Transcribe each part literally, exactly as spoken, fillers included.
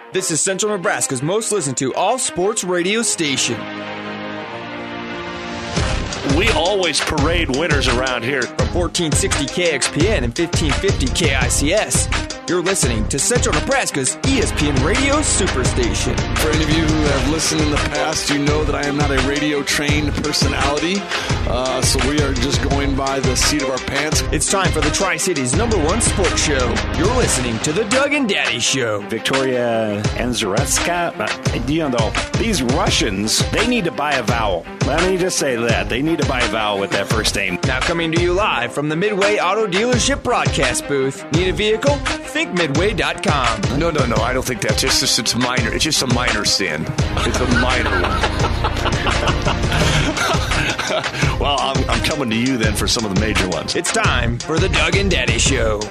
This is Central Nebraska's most listened to all-sports radio station. We always parade winners around here. From fourteen sixty K X P N and fifteen fifty K I C S, you're listening to Central Nebraska's E S P N Radio Superstation. For any of you who have listened in the past, you know that I am not a radio-trained personality, uh, so we are just going by the seat of our pants. It's time for the Tri-Cities' number one sports show. You're listening to The Doug and Daddy Show. Victoria Anzaretska, uh, you know, these Russians, they need to buy a vowel. Let me just say that. They need to buy a vowel with that first name. Now coming to you live from the Midway Auto Dealership broadcast booth. Need a vehicle? Think Midway dot com. No, no, no. I don't think that's just, just it's minor. It's just a minor sin. It's a minor one. Well, I'm, I'm coming to you then for some of the major ones. It's time for the Doug and Daddy Show.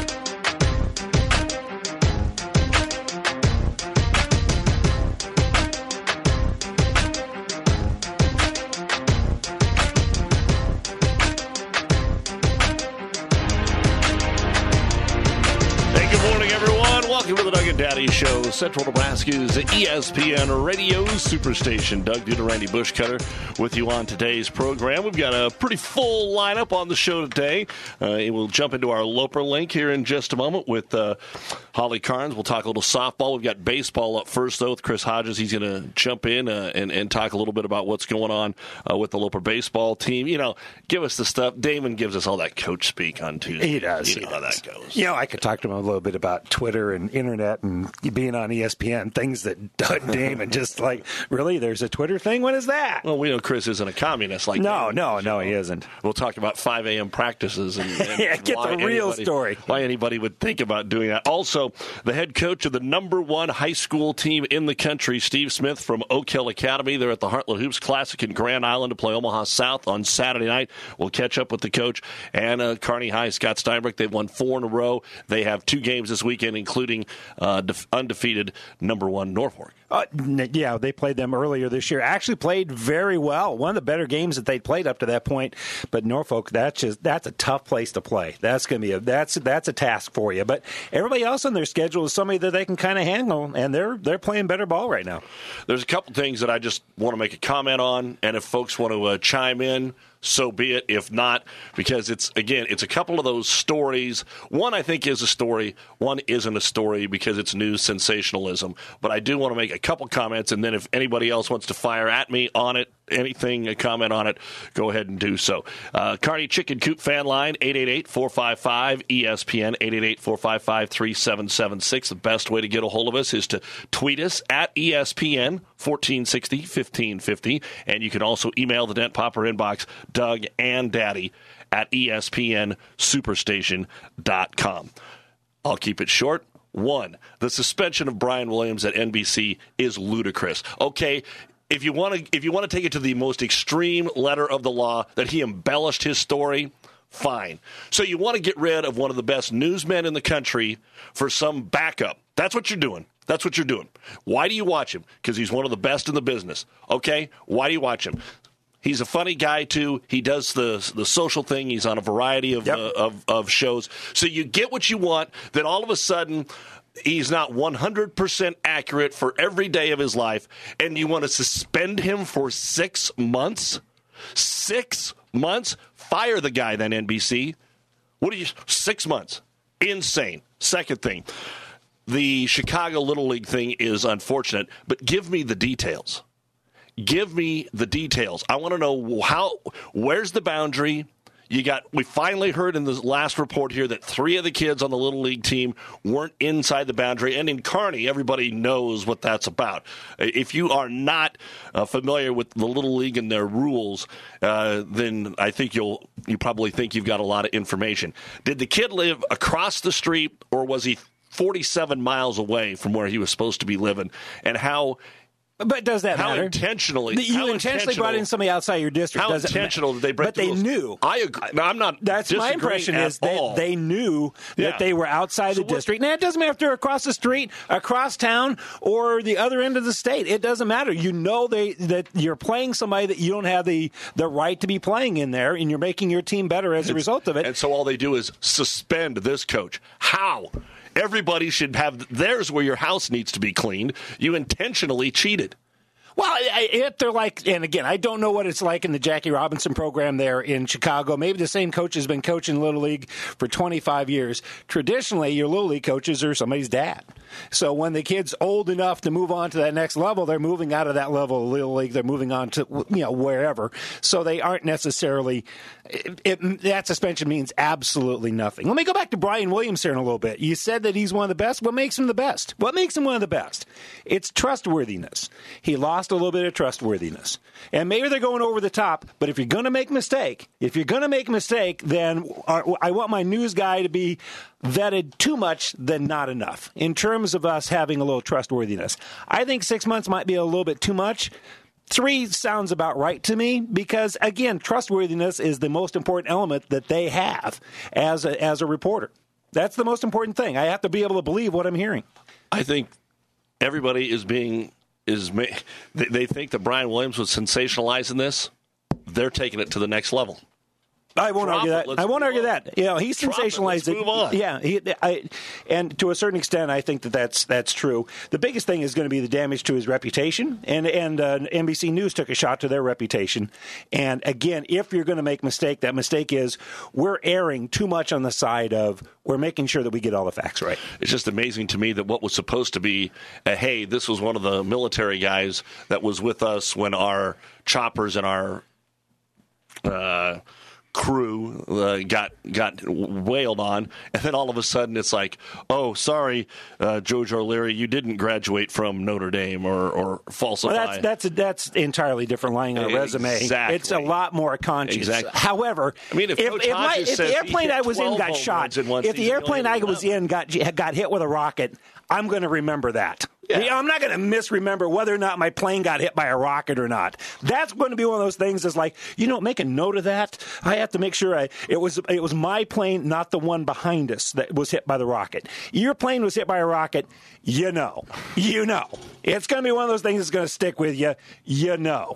Welcome to the Doug and Daddy Show, Central Nebraska's E S P N Radio Superstation. Doug Duda, Randy Bushcutter with you on today's program. We've got a pretty full lineup on the show today. Uh, we'll jump into our Loper link here in just a moment with uh, Holly Carnes. We'll talk a little softball. We've got baseball up first, though, with Chris Hodges. He's going to jump in uh, and, and talk a little bit about what's going on uh, with the Loper baseball team. You know, give us the stuff. Damon gives us all that coach speak on Tuesday. He does. You know how that goes. You know, I could talk to him a little bit about Twitter and internet and being on E S P N, things that Doug Damon just like, really, there's a Twitter thing? What is that? Well, we know Chris isn't a communist like No, Damon, no, so no, he isn't. We'll talk about five a.m. practices and, and yeah, get why the real anybody, story. Why anybody would think about doing that. Also, the head coach of the number one high school team in the country, Steve Smith from Oak Hill Academy. They're at the Heartland Hoops Classic in Grand Island to play Omaha South on Saturday night. We'll catch up with the coach and uh, Kearney High, Scott Steinbrück. They've won four in a row. They have two games this weekend, including uh, def- undefeated number one Norfolk. Uh, yeah, they played them earlier this year. Actually played very well. One of the better games that they'd played up to that point. But Norfolk, that's just that's a tough place to play. That's going to be a that's that's a task for you. But everybody else on their schedule is somebody that they can kind of handle, and they're they're playing better ball right now. There's a couple things that I just want to make a comment on, and if folks want to uh, chime in, so be it. If not, because it's, again, it's a couple of those stories. One, I think, is a story. One isn't a story because it's news sensationalism. But I do want to make a couple comments, and then if anybody else wants to fire at me on it, anything, a comment on it, go ahead and do so. Uh, Kearney Chicken Coop fan line, eight eight eight, four five five, E S P N, eight eight eight, four five five, three seven seven six. The best way to get a hold of us is to tweet us at E S P N fourteen sixty, fifteen fifty, and you can also email the Dent Popper inbox, Doug and Daddy at E S P N superstation dot com. I'll keep it short. One, the suspension of Brian Williams at N B C is ludicrous. Okay, if you want to if you want to take it to the most extreme letter of the law, that he embellished his story, fine. So you want to get rid of one of the best newsmen in the country for some backup. That's what you're doing. That's what you're doing. Why do you watch him? Because he's one of the best in the business. Okay? Why do you watch him? He's a funny guy, too. He does the the social thing. He's on a variety of, yep. uh, of of shows. So you get what you want. Then all of a sudden, he's not one hundred percent accurate for every day of his life, and you want to suspend him for six months? Six months? Fire the guy, then, N B C. What do you... Six months. Insane. Second thing, the Chicago Little League thing is unfortunate, but give me the details. Give me the details. I want to know how. Where's the boundary? You got. We finally heard in the last report here that three of the kids on the Little League team weren't inside the boundary, and in Kearney, everybody knows what that's about. If you are not uh, familiar with the Little League and their rules, uh, then I think you'll you probably think you've got a lot of information. Did the kid live across the street, or was he forty-seven miles away from where he was supposed to be living? And how But does that how matter? Intentionally, you how intentionally brought in somebody outside your district. How does intentional it did they break But the they rules? knew. I agree. No, I'm not. That's my impression is that they knew Yeah. that they were outside So the what- district. Now, it doesn't matter if they're across the street, across town, or the other end of the state. It doesn't matter. You know they that you're playing somebody that you don't have the, the right to be playing in there, and you're making your team better as a result of it. And so all they do is suspend this coach. How? Everybody should have theirs where your house needs to be cleaned. You intentionally cheated. Well, I- if they're like, and again, I don't know what it's like in the Jackie Robinson program there in Chicago. Maybe the same coach has been coaching Little League for twenty-five years. Traditionally, your Little League coaches are somebody's dad. So when the kid's old enough to move on to that next level, they're moving out of that level of Little League. They're moving on to, you know, wherever. So they aren't necessarily, it, it, that suspension means absolutely nothing. Let me go back to Brian Williams here in a little bit. You said that he's one of the best. What makes him the best? What makes him one of the best? It's trustworthiness. He lost a little bit of trustworthiness. And maybe they're going over the top, but if you're going to make a mistake, if you're going to make a mistake, then I want my news guy to be vetted too much than not enough in terms of us having a little trustworthiness. I think six months might be a little bit too much. Three sounds about right to me because, again, trustworthiness is the most important element that they have as a, as a reporter. That's the most important thing. I have to be able to believe what I'm hearing. I think everybody is being is ma- they, they think that Brian Williams was sensationalizing this. They're taking it to the next level. I won't Drop argue it. that. Let's I won't move argue on. that. You know, he Drop it. sensationalized Let's it. move on. Yeah, he, I, and to a certain extent, I think that that's that's true. The biggest thing is going to be the damage to his reputation, and and uh, N B C News took a shot to their reputation. And again, if you're going to make a mistake, that mistake is we're erring too much on the side of we're making sure that we get all the facts right. It's just amazing to me that what was supposed to be, a, hey, this was one of the military guys that was with us when our choppers and our uh, crew uh, got got wailed on, and then all of a sudden it's like, oh, sorry, uh, George O'Leary, you didn't graduate from Notre Dame or, or falsify. Well, that's that's that's entirely different lying on a resume. Exactly. It's a lot more conscious. Exactly. However, I mean, if Coach if, my, Hodges if says the he airplane hit I was in twelve got home shot, runs in one if the season, airplane you'll I only was know. in got got hit with a rocket, I'm going to remember that. Yeah. Yeah, I'm not going to misremember whether or not my plane got hit by a rocket or not. That's going to be one of those things that's like, you know, make a note of that. I have to make sure I, it was it was my plane, not the one behind us that was hit by the rocket. Your plane was hit by a rocket, you know. You know. It's going to be one of those things that's going to stick with you, you know.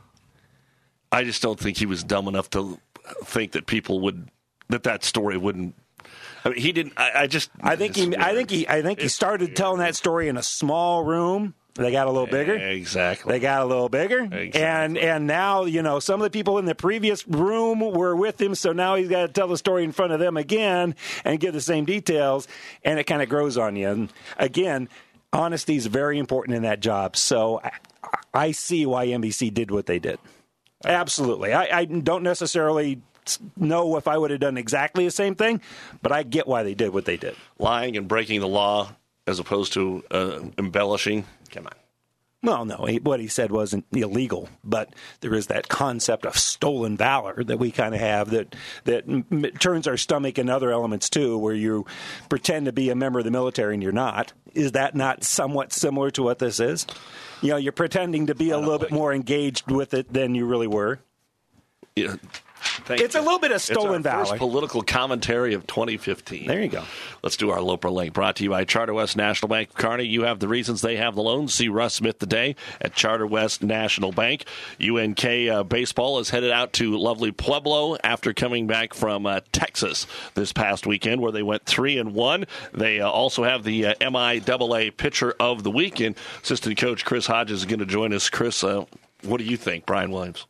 I just don't think he was dumb enough to think that people would, that that story wouldn't. I mean, he didn't. I, I just. I think he. I think he. I think he started telling that story in a small room. They got a little bigger. Exactly. They got a little bigger. Exactly. And and now, you know, some of the people in the previous room were with him, so now he's got to tell the story in front of them again and give the same details, and it kind of grows on you. And again, honesty is very important in that job. So I, I see why N B C did what they did. Absolutely. I, I don't necessarily know if I would have done exactly the same thing, but I get why they did what they did. Lying and breaking the law as opposed to uh, embellishing. Come on. Well, no, he, what he said wasn't illegal, but there is that concept of stolen valor that we kind of have that that m- turns our stomach in other elements too, where you pretend to be a member of the military and you're not. Is that not somewhat similar to what this is? You know, you're pretending to be a little bit more engaged with it than you really were. Yeah. Thank It's you. a little bit of stolen it's our valor. First political commentary of twenty fifteen. There you go. Let's do our Loper Link, brought to you by Charter West National Bank of Kearney. You have the reasons, they have the loans. See Russ Smith today at Charter West National Bank. U N K uh, baseball is headed out to lovely Pueblo after coming back from uh, Texas this past weekend, where they went three and one. They uh, also have the uh, M I A A Pitcher of the Week, and assistant coach Chris Hodges is going to join us. Chris, uh, what do you think, Brian Williams?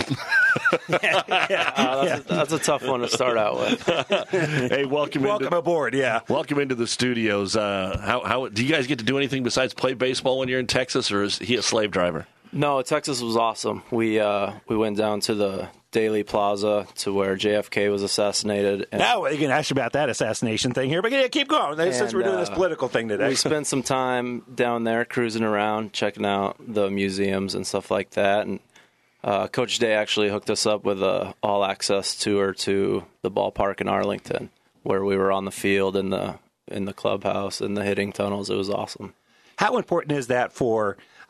Uh, that's, a, that's a tough one to start out with. Hey, welcome, Welcome into, aboard, yeah. welcome into the studios. Uh, how, how do you guys get to do anything besides play baseball when you're in Texas, or is he a slave driver? No, Texas was awesome. We uh, we went down to the Daily Plaza to where J F K was assassinated. And Now we can ask you about that assassination thing here, but yeah, keep going. Since And, we're doing this uh, political thing today. we spent some time down there cruising around, checking out the museums and stuff like that. And uh, Coach Day actually hooked us up with a all-access tour to the ballpark in Arlington, where we were on the field in the in the clubhouse and the hitting tunnels. It was awesome. How important is that for,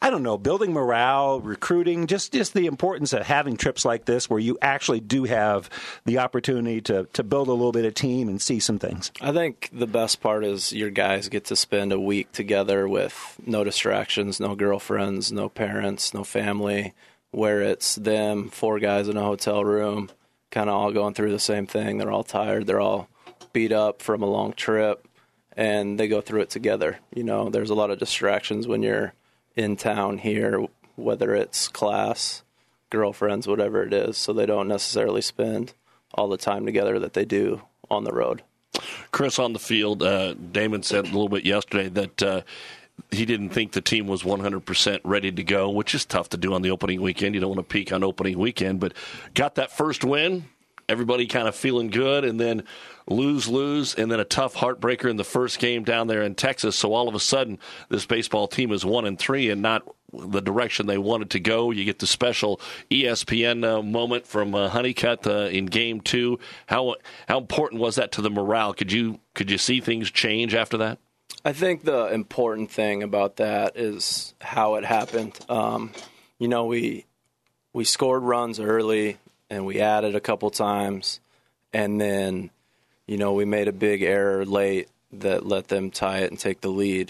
I don't know, building morale, recruiting, just, just the importance of having trips like this where you actually do have the opportunity to, to build a little bit of team and see some things? I think the best part is your guys get to spend a week together with no distractions, no girlfriends, no parents, no family, where it's them, four guys in a hotel room, kind of all going through the same thing. They're all tired. They're all beat up from a long trip, and they go through it together. You know, there's a lot of distractions when you're in town here, whether it's class, girlfriends, whatever it is, so they don't necessarily spend all the time together that they do on the road. Chris, on the field, uh, Damon said a little bit yesterday that uh, he didn't think the team was one hundred percent ready to go, which is tough to do on the opening weekend. You don't want to peak on opening weekend, but got that first win, everybody kind of feeling good, and then lose, lose, and then a tough heartbreaker in the first game down there in Texas. So all of a sudden, this baseball team is one and three and not the direction they wanted to go. You get the special E S P N uh, moment from uh, Honeycutt uh, in game two. How how important was that to the morale? Could you could you see things change after that? I think the important thing about that is how it happened. Um, you know, we we scored runs early and we added a couple times, and then, you know, we made a big error late that let them tie it and take the lead.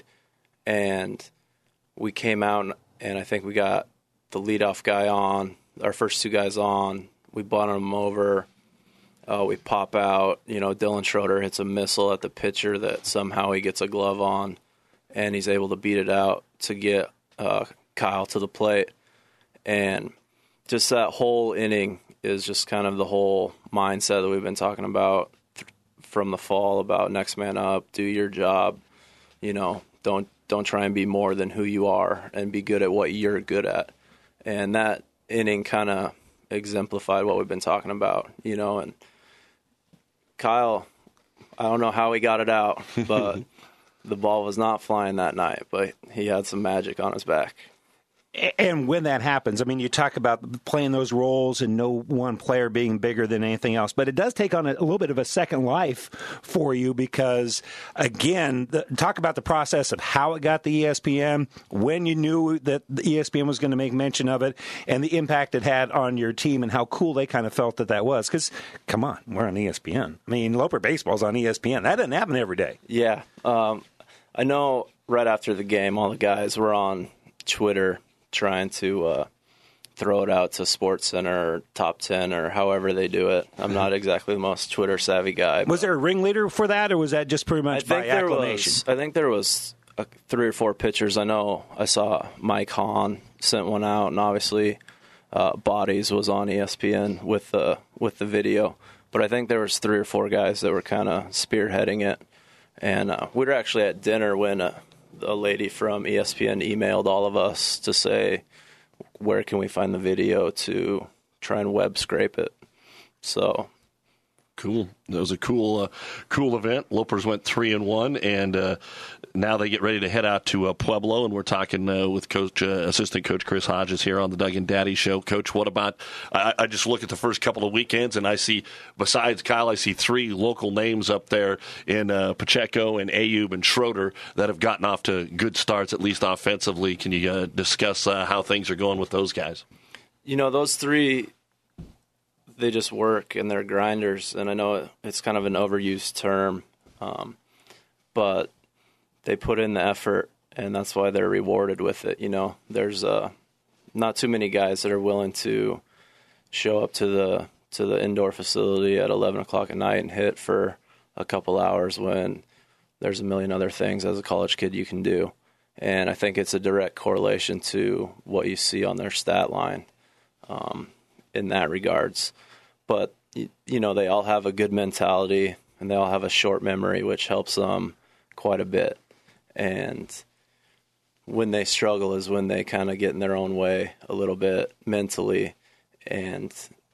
And we came out, and I think we got the leadoff guy on, our first two guys on. We butted them over. Uh, we pop out. You know, Dylan Schroeder hits a missile at the pitcher that somehow he gets a glove on, and he's able to beat it out to get uh, Kyle to the plate. And just that whole inning is just kind of the whole mindset that we've been talking about from the fall about next man up, do your job, you know, don't don't try and be more than who you are and be good at what you're good at. And that inning kind of exemplified what we've been talking about, you know, and Kyle, I don't know how he got it out, but the ball was not flying that night, but he had some magic on his back. And when that happens, I mean, you talk about playing those roles and no one player being bigger than anything else, but it does take on a, a little bit of a second life for you because, again, the, talk about the process of how it got the E S P N, when you knew that the E S P N was going to make mention of it, and the impact it had on your team and how cool they kind of felt that that was. Because, come on, we're on E S P N. I mean, Loper Baseball's on E S P N. That doesn't happen every day. Yeah. Um, I know right after the game, all the guys were on Twitter trying to uh, throw it out to SportsCenter or Top ten or however they do it. I'm not exactly the most Twitter savvy guy. Was there a ringleader for that, or was that just pretty much by acclamation? Was, I think there was a, three or four pitchers. I know I saw Mike Hahn sent one out, and obviously uh, Bodies was on E S P N with the with the video. But I think there was three or four guys that were kind of spearheading it. And uh, we were actually at dinner when a, a lady from E S P N emailed all of us to say, where can we find the video to try and web scrape it? So cool. That was a cool, uh, cool event. Lopers went three and one, and uh, now they get ready to head out to uh, Pueblo. And we're talking uh, with Coach, uh, Assistant Coach Chris Hodges here on the Doug and Daddy Show. Coach, what about? I, I just look at the first couple of weekends, and I see, besides Kyle, I see three local names up there in uh, Pacheco and Ayub and Schroeder that have gotten off to good starts, at least offensively. Can you uh, discuss uh, how things are going with those guys? You know, those three, they just work and they're grinders. And I know it's kind of an overused term, um, but they put in the effort, and that's why they're rewarded with it. You know, there's uh, not too many guys that are willing to show up to the to the indoor facility at eleven o'clock at night and hit for a couple hours when there's a million other things as a college kid you can do. And I think it's a direct correlation to what you see on their stat line um, in that regards. But, you know, they all have a good mentality, and they all have a short memory, which helps them quite a bit. And when they struggle is when they kind of get in their own way a little bit mentally and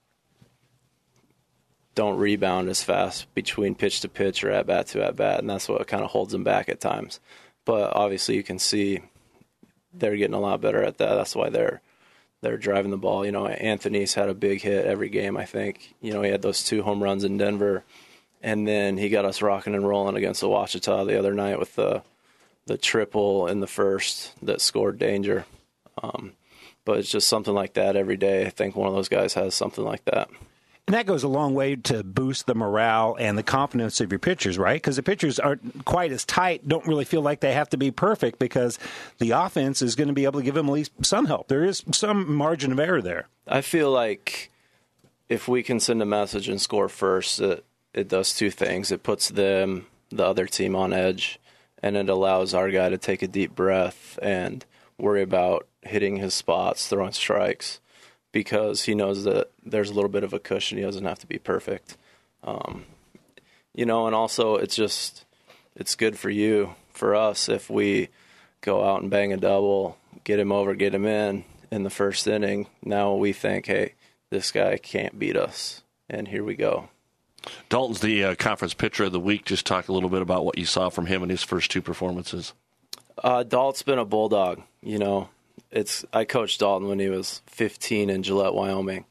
don't rebound as fast between pitch to pitch or at bat to at bat, and that's what kind of holds them back at times. But obviously you can see they're getting a lot better at that. That's why they're they're driving the ball. You know, Anthony's had a big hit every game, I think. You know, he had those two home runs in Denver, and then he got us rocking and rolling against the Ouachita the other night with the the triple in the first that scored danger. Um, but it's just something like that every day. I think one of those guys has something like that. And that goes a long way to boost the morale and the confidence of your pitchers, right? Because the pitchers aren't quite as tight, don't really feel like they have to be perfect because the offense is going to be able to give them at least some help. There is some margin of error there. I feel like if we can send a message and score first, it, it does two things. It puts them, the other team, on edge, and it allows our guy to take a deep breath and worry about hitting his spots, throwing strikes, because he knows that there's a little bit of a cushion. He doesn't have to be perfect. Um, you know, and also it's just, it's good for you, for us, if we go out and bang a double, get him over, get him in in the first inning. Now we think, hey, this guy can't beat us, and here we go. Dalton's the uh, conference pitcher of the week. Just talk a little bit about what you saw from him in his first two performances. Uh, Dalton's been a bulldog, you know. It's I coached Dalton when he was fifteen in Gillette, Wyoming,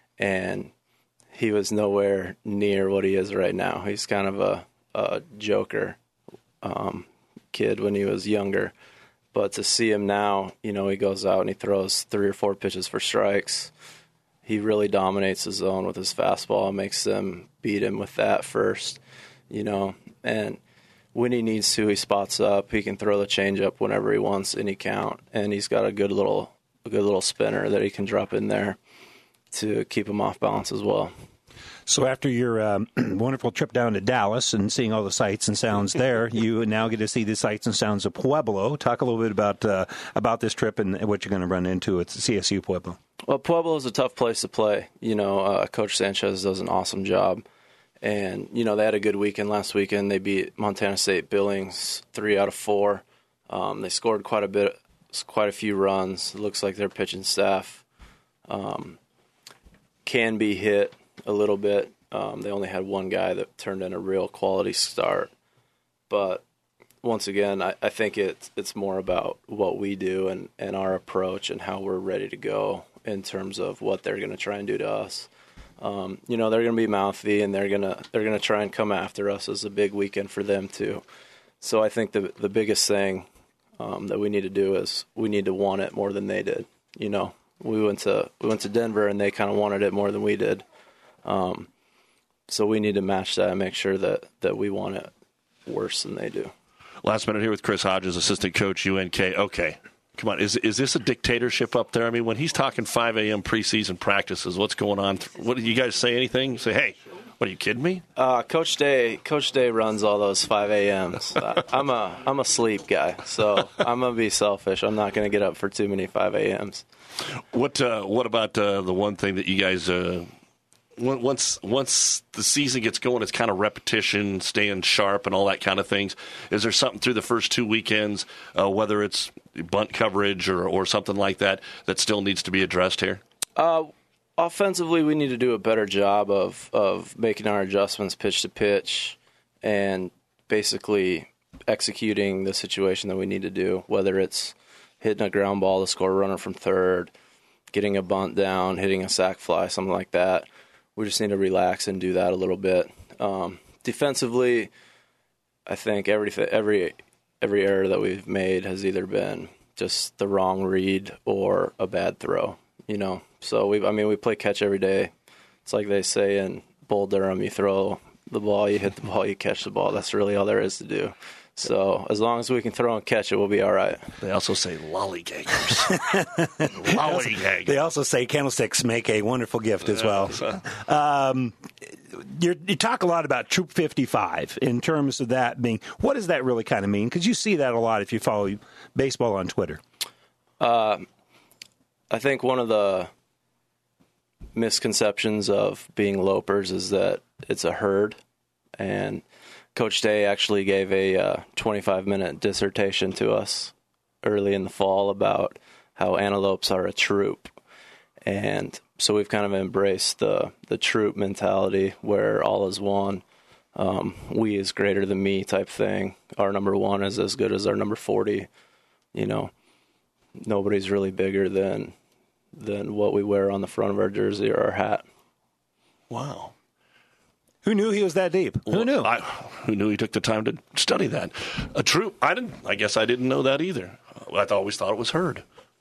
and he was nowhere near what he is right now. He's kind of a, a joker um, kid when he was younger. But to see him now, you know, he goes out and he throws three or four pitches for strikes. He really dominates the zone with his fastball, makes them beat him with that first, you know, and when he needs to, he spots up. He can throw the changeup whenever he wants, any count, and he's got a good little, a good little spinner that he can drop in there to keep him off balance as well. So after your um, wonderful trip down to Dallas and seeing all the sights and sounds there, you now get to see the sights and sounds of Pueblo. Talk a little bit about uh, about this trip and what you're going to run into at C S U Pueblo. Well, Pueblo is a tough place to play. You know, uh, Coach Sanchez does an awesome job. And, you know, they had a good weekend last weekend. They beat Montana State Billings three out of four. Um, they scored quite a bit, quite a few runs. It looks like their pitching staff um, can be hit a little bit. Um, they only had one guy that turned in a real quality start. But once again, I, I think it, it's more about what we do and, and our approach and how we're ready to go in terms of what they're going to try and do to us. Um, you know, they're going to be mouthy, and they're going to they're going to try and come after us. It's a big weekend for them too. So I think the the biggest thing um, that we need to do is we need to want it more than they did. You know, we went to we went to Denver, and they kind of wanted it more than we did. Um, so we need to match that and make sure that, that we want it worse than they do. Last minute here with Chris Hodges, assistant coach, U N K. Okay. Come on, is is this a dictatorship up there? I mean, when he's talking five a.m. preseason practices, what's going on? What do you guys say? Anything? Say, hey, what are you kidding me? Uh, Coach Day, Coach Day runs all those five a.m.s. uh, I'm a I'm a sleep guy, so I'm gonna be selfish. I'm not gonna get up for too many five a.m.s. What uh, What about uh, the one thing that you guys? Uh, Once once the season gets going, it's kind of repetition, staying sharp, and all that kind of things. Is there something through the first two weekends, uh, whether it's bunt coverage or, or something like that, that still needs to be addressed here? Uh, offensively, we need to do a better job of, of making our adjustments pitch to pitch and basically executing the situation that we need to do, whether it's hitting a ground ball to score a runner from third, getting a bunt down, hitting a sac fly, something like that. We just need to relax and do that a little bit. Um, defensively, I think every every every error that we've made has either been just the wrong read or a bad throw. You know, so we I mean we play catch every day. It's like they say in Bull Durham: you throw the ball, you hit the ball, you catch the ball. That's really all there is to do. So as long as we can throw and catch it, we'll be all right. They also say lollygaggers. Lollygaggers. They also say candlesticks make a wonderful gift as well. Um, you're, you talk a lot about Troop fifty-five in terms of that being, what does that really kind of mean? Because you see that a lot if you follow baseball on Twitter. Uh, I think one of the misconceptions of being Lopers is that it's a herd, and Coach Day actually gave a uh, twenty-five minute dissertation to us early in the fall about how antelopes are a troop. And so we've kind of embraced the, the troop mentality where all is one. Um, we is greater than me type thing. Our number one is as good as our number forty. You know, nobody's really bigger than than what we wear on the front of our jersey or our hat. Wow. Who knew he was that deep? Well, who knew? I, who knew he took the time to study that? A troop. I didn't. I guess I didn't know that either. I always thought it was herd.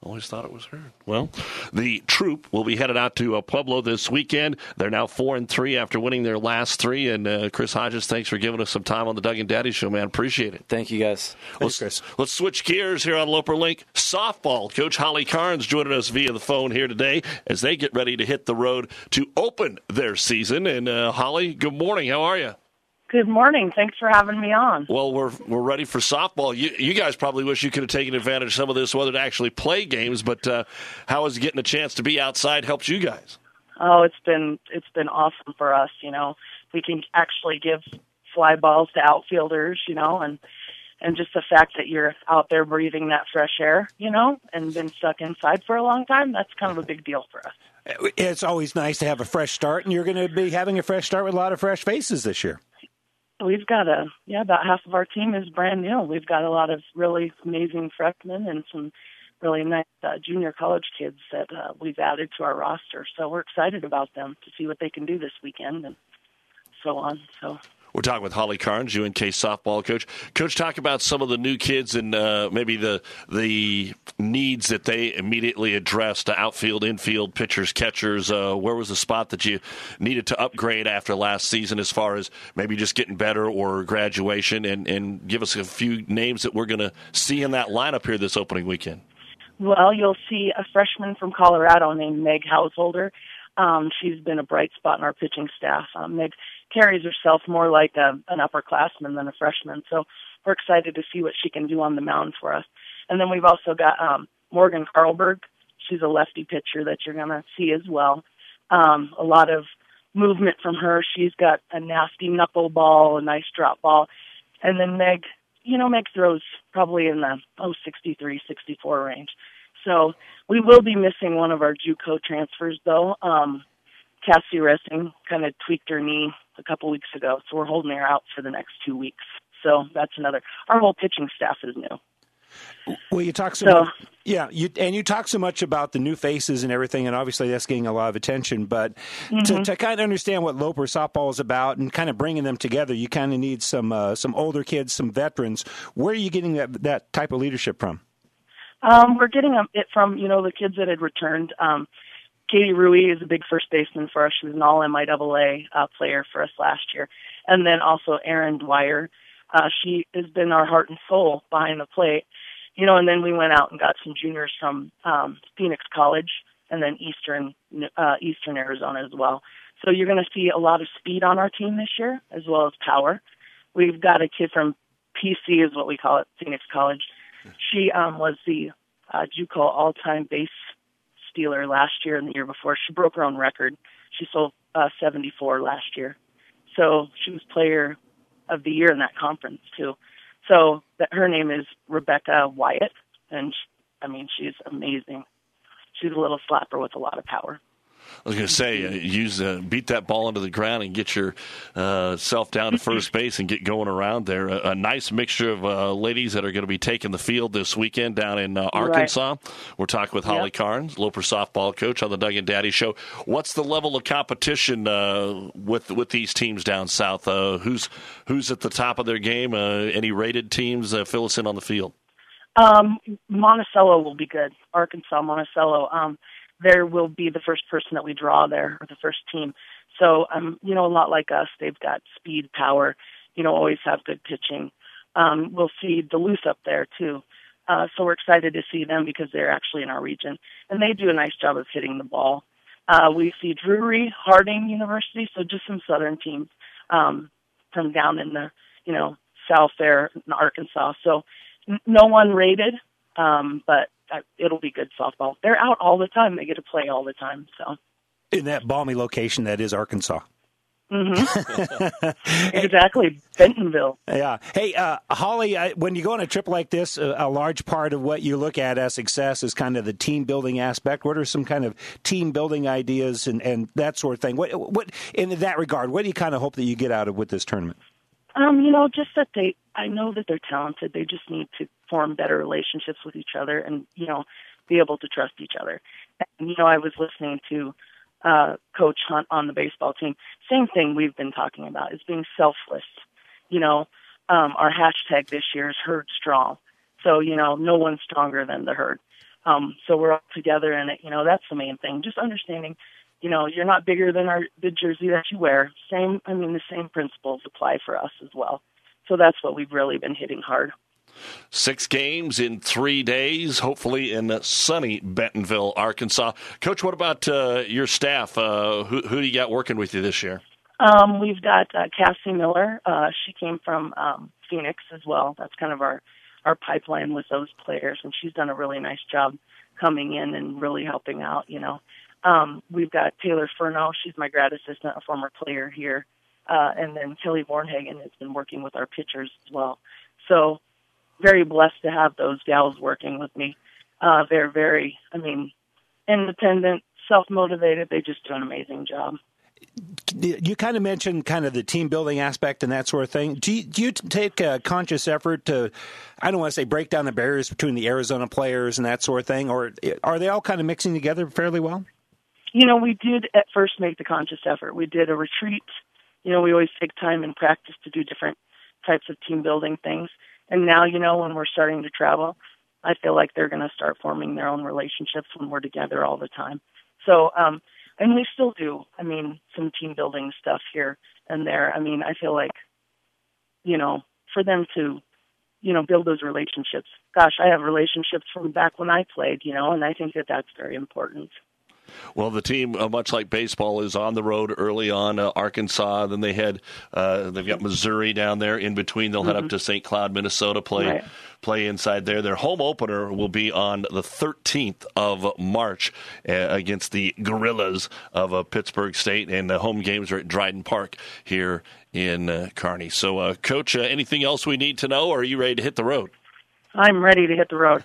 Always thought it was her. Well, the Troop will be headed out to uh, Pueblo this weekend. They're now four and three after winning their last three. And uh, Chris Hodges, thanks for giving us some time on the Doug and Daddy Show, man. Appreciate it. Thank you, guys. Let's, Thanks, Chris. Let's switch gears here on Loper Link. Softball. Coach Holly Carnes joining us via the phone here today as they get ready to hit the road to open their season. And uh, Holly, good morning. How are you? Good morning. Thanks for having me on. Well, we're we're ready for softball. You you guys probably wish you could have taken advantage of some of this weather to actually play games, but uh, how has getting a chance to be outside helped you guys? Oh, it's been it's been awesome for us. You know, we can actually give fly balls to outfielders. You know, and and just the fact that you're out there breathing that fresh air. You know, and been stuck inside for a long time. That's kind of a big deal for us. It's always nice to have a fresh start, and you're going to be having a fresh start with a lot of fresh faces this year. We've got a, yeah, about half of our team is brand new. We've got a lot of really amazing freshmen and some really nice uh, junior college kids that uh, we've added to our roster. So we're excited about them to see what they can do this weekend and so on. So we're talking with Holly Carnes, U N K softball coach. Coach, talk about some of the new kids and uh, maybe the the needs that they immediately addressed to outfield, infield, pitchers, catchers. Uh, where was the spot that you needed to upgrade after last season as far as maybe just getting better or graduation? And, and give us a few names that we're going to see in that lineup here this opening weekend. Well, you'll see a freshman from Colorado named Meg Householder. Um, she's been a bright spot in our pitching staff. Um, Meg carries herself more like a, an upperclassman than a freshman, so we're excited to see what she can do on the mound for us. And then we've also got um, Morgan Carlberg. She's a lefty pitcher that you're going to see as well. Um, a lot of movement from her. She's got a nasty knuckleball, a nice drop ball. And then Meg, you know, Meg throws probably in the oh, sixty-three, sixty-four range. So we will be missing one of our JUCO transfers, though. Um, Cassie Ressing kind of tweaked her knee a couple weeks ago, so we're holding her out for the next two weeks. So that's another. Our whole pitching staff is new. Well, you talk so, so much, yeah, you and you talk so much about the new faces and everything, and obviously that's getting a lot of attention. But mm-hmm. to, to kind of understand what Loper softball is about and kind of bringing them together, you kind of need some uh, some older kids, some veterans. Where are you getting that that type of leadership from? Um, we're getting it from, you know, the kids that had returned. Um, Katie Rui is a big first baseman for us. She was an all M I A A uh, player for us last year. And then also Erin Dwyer. Uh, she has been our heart and soul behind the plate. You know, and then we went out and got some juniors from um, Phoenix College and then Eastern uh, Eastern Arizona as well. So you're going to see a lot of speed on our team this year as well as power. We've got a kid from P C is what we call it, Phoenix College. She um, was the uh, JUCO all-time base stealer last year and the year before. She broke her own record. She sold uh, seventy-four last year. So she was player of the year in that conference, too. So that her name is Rebecca Wyatt, and, she, I mean, she's amazing. She's a little slapper with a lot of power. I was going to say, uh, use uh, beat that ball into the ground and get your uh, self down to first base and get going around there. A, a nice mixture of uh, ladies that are going to be taking the field this weekend down in uh, Arkansas. Right. We're talking with Holly yep. Carnes, Loper softball coach on the Doug and Daddy Show. What's the level of competition uh, with with these teams down south? Uh, who's who's at the top of their game? Uh, any rated teams? Uh, fill us in on the field. Um, Monticello will be good. Arkansas, Monticello. Um, there will be the first person that we draw there, or the first team. So, um, you know, a lot like us, they've got speed, power, you know, always have good pitching. Um, we'll see Duluth up there, too. Uh, so we're excited to see them because they're actually in our region. And they do a nice job of hitting the ball. Uh, we see Drury, Harding University, so just some southern teams um, from down in the, you know, south there in Arkansas. So n- no one rated, um, but it'll be good softball. They're out all the time. They get to play all the time. So, in that balmy location that is Arkansas. Mm-hmm. Exactly, Bentonville. Yeah. Hey, uh, Holly, I, when you go on a trip like this, a, a large part of what you look at as success is kind of the team building aspect. What are some kind of team building ideas and, and that sort of thing? What, what in that regard, what do you kind of hope that you get out of with this tournament? Um, you know, just that they, I know that they're talented. They just need to form better relationships with each other and, you know, be able to trust each other. And, you know, I was listening to uh, Coach Hunt on the baseball team. Same thing we've been talking about is being selfless. You know, um, our hashtag this year is Herd Strong. So, you know, no one's stronger than the herd. Um, so we're all together in it. You know, that's the main thing. Just understanding, you know, you're not bigger than our the jersey that you wear. Same, I mean, the same principles apply for us as well. So that's what we've really been hitting hard. Six games in three days, hopefully in sunny Bentonville, Arkansas. Coach, what about uh, your staff? Uh, who, who do you got working with you this year? Um, we've got uh, Cassie Miller. Uh, she came from um, Phoenix as well. That's kind of our, our pipeline with those players, and she's done a really nice job coming in and really helping out, you know. Um, we've got Taylor Furno. She's my grad assistant, a former player here. Uh, and then Kelly Bornhagen has been working with our pitchers as well. So very blessed to have those gals working with me. Uh, they're very, I mean, independent, self-motivated. They just do an amazing job. You kind of mentioned kind of the team building aspect and that sort of thing. Do you, do you take a conscious effort to, I don't want to say break down the barriers between the Arizona players and that sort of thing, or are they all kind of mixing together fairly well? You know, we did at first make the conscious effort. We did a retreat. You know, we always take time in practice to do different types of team building things. And now, you know, when we're starting to travel, I feel like they're going to start forming their own relationships when we're together all the time. So, um, and we still do, I mean, some team building stuff here and there. I mean, I feel like, you know, for them to, you know, build those relationships. Gosh, I have relationships from back when I played, you know, and I think that that's very important. Well, the team, uh, much like baseball, is on the road early on. Uh, Arkansas, then they head. Uh, they've got Missouri down there in between. They'll mm-hmm. head up to Saint Cloud, Minnesota, play right. play inside there. Their home opener will be on the thirteenth of March uh, against the Gorillas of uh, Pittsburgh State, and the home games are at Dryden Park here in uh, Kearney. So, uh, Coach, uh, anything else we need to know, or are you ready to hit the road? I'm ready to hit the road.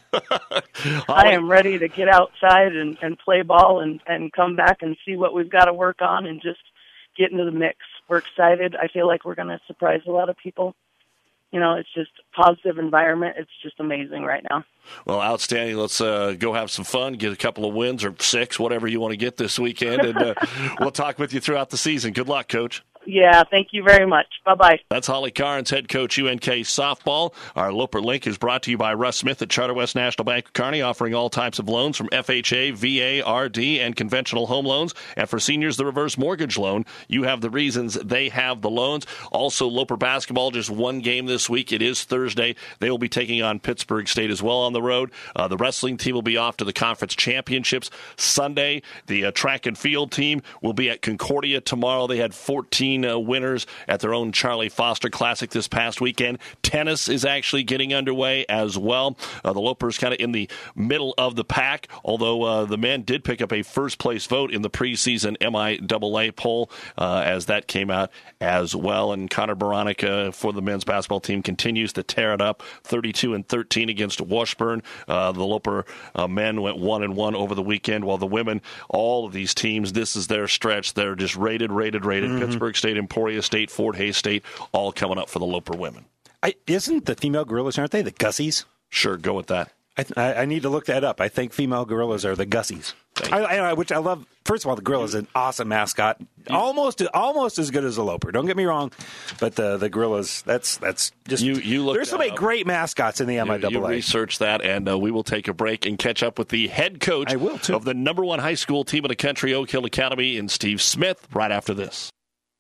I am ready to get outside and, and play ball and, and come back and see what we've got to work on and just get into the mix. We're excited. I feel like we're going to surprise a lot of people. You know, it's just a positive environment. It's just amazing right now. Well, outstanding. Let's uh, go have some fun, get a couple of wins or six, whatever you want to get this weekend, and uh, we'll talk with you throughout the season. Good luck, Coach. Yeah, thank you very much. Bye-bye. That's Holly Carnes, head coach, U N K softball. Our Loper Link is brought to you by Russ Smith at Charter West National Bank of Kearney, offering all types of loans from F H A, V A, R D, and conventional home loans. And for seniors, the reverse mortgage loan. You have the reasons, they have the loans. Also, Loper basketball, just one game this week. It is Thursday. They will be taking on Pittsburgh State as well on the road. Uh, the wrestling team will be off to the conference championships Sunday. The uh, track and field team will be at Concordia tomorrow. They had fourteen uh, winners at their own Charlie Foster Classic this past weekend. Tennis is actually getting underway as well. Uh, the Lopers kind of in the middle of the pack, although uh, the men did pick up a first-place vote in the preseason M I A A poll uh, as that came out as well. And Connor Baranica for the men's basketball team continues to tear it up, thirty-two and thirteen against Washburn. Uh, the Loper uh, men went one and one over the weekend, while the women, all of these teams, this is their stretch. They're just rated, rated, rated. Mm-hmm. Pittsburgh State, Emporia State, Fort Hays State, all coming up for the Loper women. I, isn't the female gorillas, aren't they the Gussies? Sure, go with that. I, I need to look that up. I think female gorillas are the Gussies. I, I, which I love. First of all, the gorilla is an awesome mascot, almost almost as good as a Loper. Don't get me wrong, but the the gorillas, that's that's just you. You look. There's so many great mascots in the M I A A. You, you research that, and uh, we will take a break and catch up with the head coach I will too. of the number one high school team in the country, Oak Hill Academy, and Steve Smith, right after this.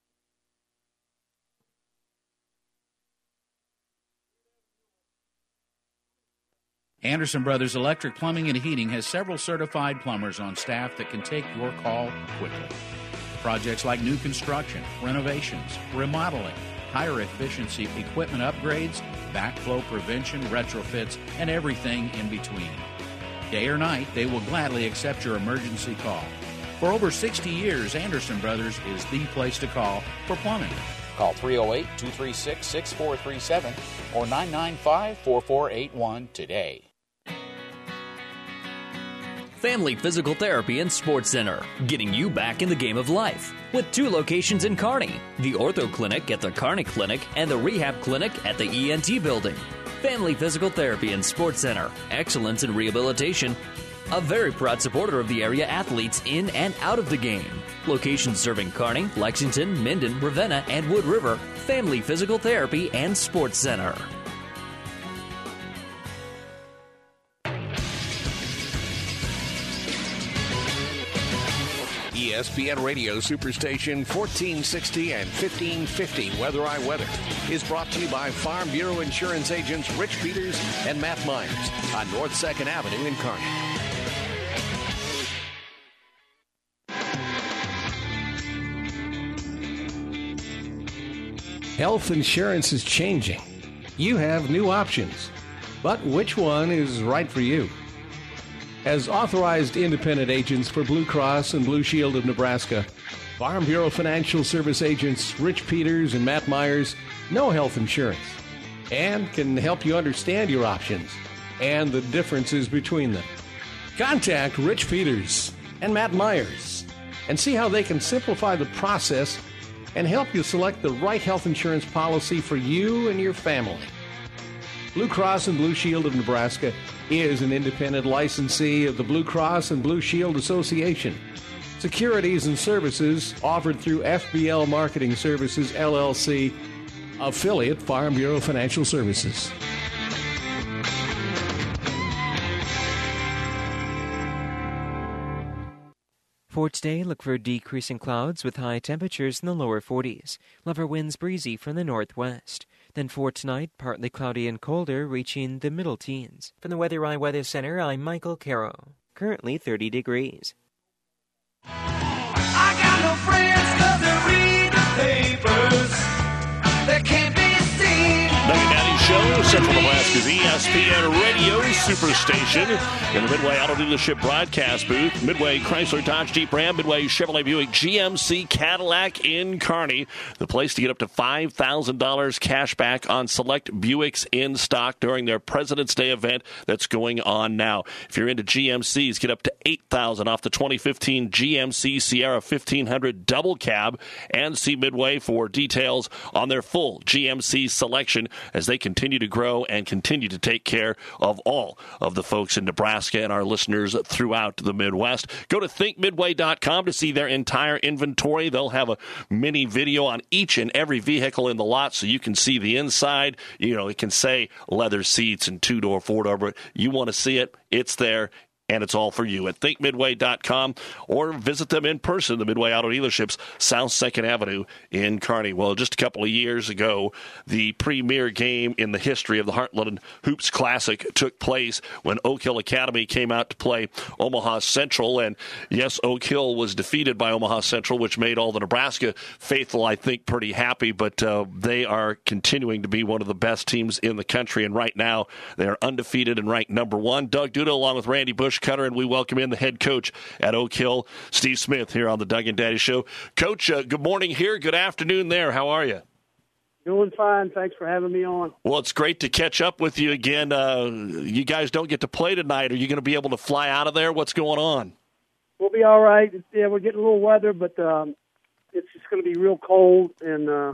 Anderson Brothers Electric Plumbing and Heating has several certified plumbers on staff that can take your call quickly. Projects like new construction, renovations, remodeling, higher efficiency equipment upgrades, backflow prevention, retrofits, and everything in between. Day or night, they will gladly accept your emergency call. For over sixty years, Anderson Brothers is the place to call for plumbing. Call three oh eight, two three six, six four three seven or nine nine five, four four eight one today. Family Physical Therapy and Sports Center, getting you back in the game of life. With two locations in Kearney, the Ortho Clinic at the Kearney Clinic and the Rehab Clinic at the E N T Building. Family Physical Therapy and Sports Center, excellence in rehabilitation. A very proud supporter of the area athletes in and out of the game. Locations serving Kearney, Lexington, Minden, Ravenna, and Wood River. Family Physical Therapy and Sports Center. S P N Radio Superstation fourteen sixty and fifteen fifty Weather I Weather is brought to you by Farm Bureau Insurance agents Rich Peters and Matt Myers on North second Avenue in Kearney. Health insurance is changing. You have new options. But which one is right for you? As authorized independent agents for Blue Cross and Blue Shield of Nebraska, Farm Bureau Financial Service agents Rich Peters and Matt Myers know health insurance and can help you understand your options and the differences between them. Contact Rich Peters and Matt Myers and see how they can simplify the process and help you select the right health insurance policy for you and your family. Blue Cross and Blue Shield of Nebraska is an independent licensee of the Blue Cross and Blue Shield Association. Securities and services offered through F B L Marketing Services, L L C, affiliate Farm Bureau Financial Services. For today, look for decreasing clouds with high temperatures in the lower forties. Lower winds breezy from the northwest. Then for tonight, partly cloudy and colder, reaching the middle teens. From the Weather Eye Weather Center, I'm Michael Caro. Currently thirty degrees. I got no friends 'cause they read the papers. They can't be seen. Doug Daddy Show, Central Nebraska's E S P N Radio Superstation in the Midway Auto Dealership broadcast booth. Midway Chrysler Dodge Jeep Ram, Midway Chevrolet Buick G M C Cadillac in Kearney. The place to get up to five thousand dollars cash back on select Buicks in stock during their President's Day event that's going on now. If you're into G M Cs, get up to eight thousand dollars off the twenty fifteen G M C Sierra fifteen hundred double cab, and see Midway for details on their full G M C selection as they continue to grow and continue to take care of all of the folks in Nebraska and our listeners throughout the Midwest. Go to think midway dot com to see their entire inventory. They'll have a mini video on each and every vehicle in the lot so you can see the inside. You know, it can say leather seats and two-door, four-door, but you want to see it, it's there. And it's all for you at think midway dot com, or visit them in person, the Midway Auto Dealerships, South second Avenue in Kearney. Well, just a couple of years ago, the premier game in the history of the Heartland Hoops Classic took place when Oak Hill Academy came out to play Omaha Central. And yes, Oak Hill was defeated by Omaha Central, which made all the Nebraska faithful, I think, pretty happy. But uh, they are continuing to be one of the best teams in the country. And right now, they are undefeated and ranked number one. Doug Duda, along with Randy Bush Cutter, and we welcome in the head coach at Oak Hill, Steve Smith, here on the Doug and Daddy Show. Coach, uh, good morning here. Good afternoon there. How are you? Doing fine. Thanks for having me on. Well, it's great to catch up with you again. Uh, you guys don't get to play tonight. Are you going to be able to fly out of there? What's going on? We'll be all right. Yeah, we're getting a little weather, but um, it's just going to be real cold, and uh,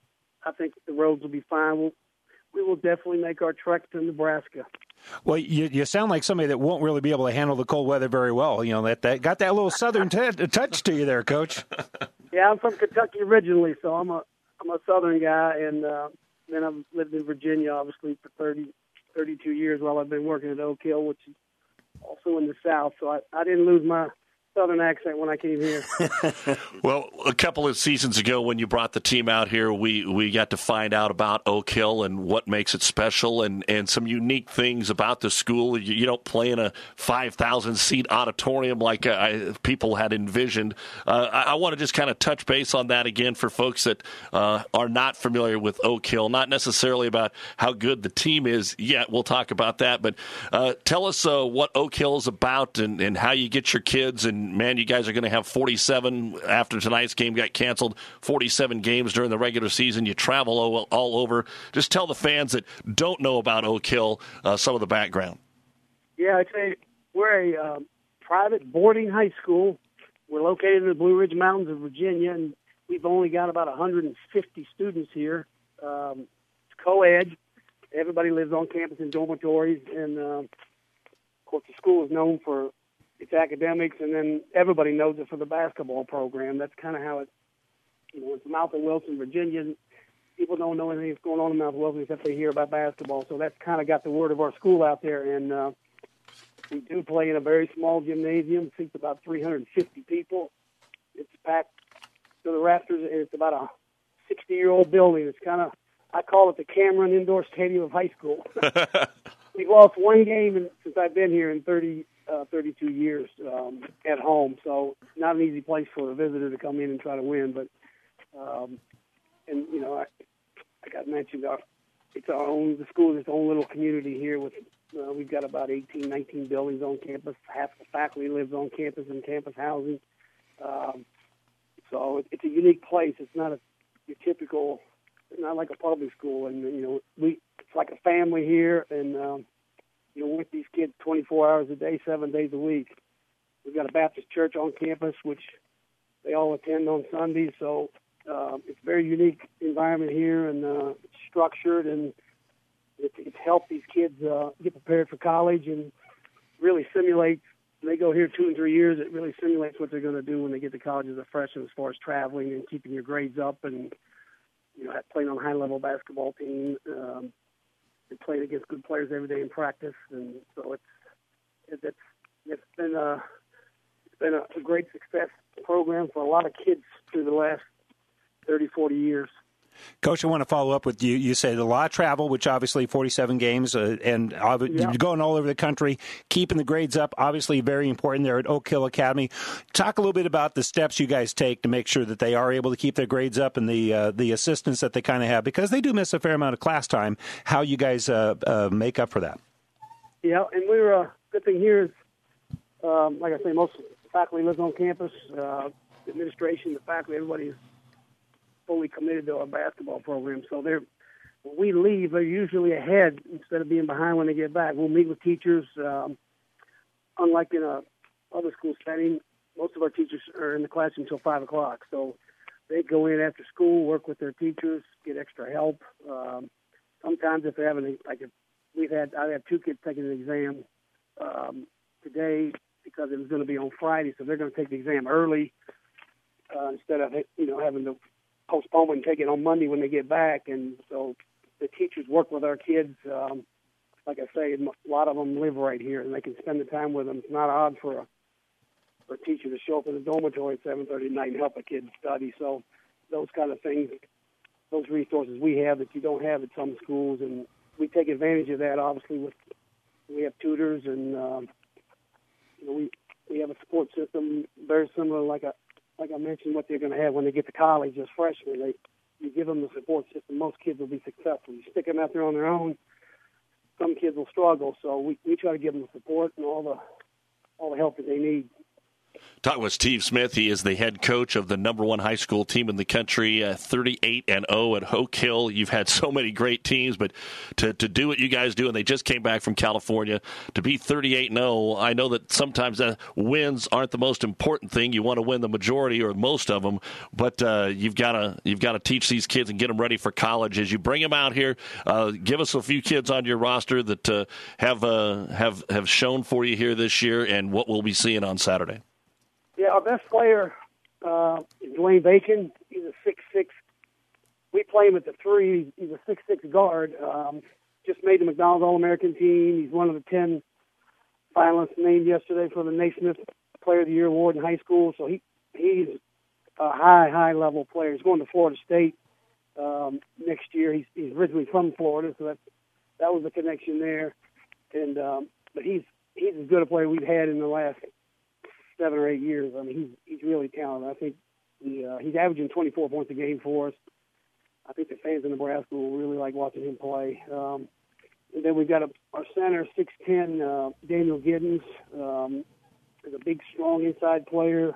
I think the roads will be fine. We'll, we will definitely make our trek to Nebraska. Well, you you sound like somebody that won't really be able to handle the cold weather very well. You know, that, that got that little southern t- touch to you there, Coach. Yeah, I'm from Kentucky originally, so I'm a I'm a southern guy, and uh, then I've lived in Virginia, obviously, for thirty, thirty-two years while I've been working at Oak Hill, which is also in the South. So I, I didn't lose my southern accent when I came here. Well, a couple of seasons ago when you brought the team out here, we, we got to find out about Oak Hill and what makes it special and, and some unique things about the school. You, you don't play in a five thousand seat auditorium like uh, I, people had envisioned. Uh, I, I want to just kind of touch base on that again for folks that uh, are not familiar with Oak Hill, not necessarily about how good the team is yet. We'll talk about that. But uh, tell us uh, what Oak Hill is about and, and how you get your kids. And man, you guys are going to have forty-seven after tonight's game got canceled, forty-seven games during the regular season. You travel all, all over. Just tell the fans that don't know about Oak Hill uh, some of the background. Yeah, I'd say we're a uh, private boarding high school. We're located in the Blue Ridge Mountains of Virginia, and we've only got about one hundred fifty students here. Um, it's co-ed. Everybody lives on campus in dormitories, and uh, of course the school is known for its academics, and then everybody knows it for the basketball program. That's kind of how it, you know, it's Mount and Wilson, Virginia. People don't know anything that's going on in Mount Wilson except they hear about basketball. So that's kind of got the word of our school out there. And uh, we do play in a very small gymnasium, seats about three hundred fifty people. it's packed to the rafters, and it's about a sixty-year-old building. It's kind of, I call it the Cameron Indoor Stadium of high school. We've lost one game in, since I've been here in thirty, uh, thirty-two years um, at home, so not an easy place for a visitor to come in and try to win. But um, and you know, I, like I mentioned, our, it's our own. The school is its own little community here. With uh, we've got about eighteen, nineteen buildings on campus. Half the faculty lives on campus in campus housing. Um, so it, it's a unique place. It's not a your typical. It's not like a public school, and you know we. It's like a family here, and um, you know, with these kids twenty-four hours a day, seven days a week. We've got a Baptist church on campus, which they all attend on Sundays. So uh, it's a very unique environment here, and uh, it's structured, and it, it's helped these kids uh, get prepared for college and really simulate. When they go here two and three years, it really simulates what they're going to do when they get to college as a freshman, as far as traveling and keeping your grades up, and you know, playing on a high-level basketball team. Um, and playing against good players every day in practice, and so it's it's it's been a it's been a, a great success program for a lot of kids through the last thirty, forty years. Coach, I want to follow up with you. You said a lot of travel, which obviously forty-seven games, uh, and uh, yeah. going all over the country, keeping the grades up, obviously very important there at Oak Hill Academy. Talk a little bit about the steps you guys take to make sure that they are able to keep their grades up, and the uh, the assistance that they kind of have, because they do miss a fair amount of class time. How you guys uh, uh, make up for that? Yeah, and we're a uh, good thing here is, um, like I say, most faculty lives on campus. Uh, the administration, the faculty, everybody is fully committed to our basketball program. So they're, when we leave, they're usually ahead instead of being behind when they get back. We'll meet with teachers. Um, unlike in a other school setting, most of our teachers are in the classroom until five o'clock. So they go in after school, work with their teachers, get extra help. Um, sometimes if they're having, like if we've had, I have two kids taking an exam um, today because it was going to be on Friday, so they're going to take the exam early uh, instead of, you know, having to postpone and take it on Monday when they get back. And so the teachers work with our kids. Um, like I say, a lot of them live right here, and they can spend the time with them. It's not odd for a, for a teacher to show up in the dormitory at seven thirty at night and help a kid study. So those kind of things, those resources we have that you don't have at some schools, and we take advantage of that, obviously. With we have tutors, and um, you know, we, we have a support system very similar, like a Like I mentioned, what they're going to have when they get to college as freshmen. They, you give them the support system, most kids will be successful. You stick them out there on their own, some kids will struggle. So we, we try to give them the support and all the all the help that they need. Talking with Steve Smith. He is the head coach of the number one high school team in the country, uh, thirty-eight and oh at Oak Hill. You've had so many great teams, but to, to do what you guys do, and they just came back from California, to be thirty-eight and oh, I know that sometimes uh, wins aren't the most important thing. You want to win the majority or most of them, but uh, you've got to you've got to teach these kids and get them ready for college. As you bring them out here, uh, give us a few kids on your roster that uh, have uh, have have shown for you here this year, and what we'll be seeing on Saturday. Yeah, our best player uh, is Dwayne Bacon. He's a six six. We play him at the three. He's a six six guard. Um, just made the McDonald's All-American team. He's one of the ten finalists named yesterday for the Naismith Player of the Year award in high school. So he he's a high, high-level player. He's going to Florida State um, next year. He's, he's originally from Florida, so that that was the connection there. And um, but he's he's as good a player we've had in the last seven or eight years. I mean, he's he's really talented. I think the, uh, he's averaging twenty-four points a game for us. I think the fans in Nebraska will really like watching him play. Um, and then we've got a, our center, six ten, uh, Daniel Giddens. Um, is a big, strong inside player.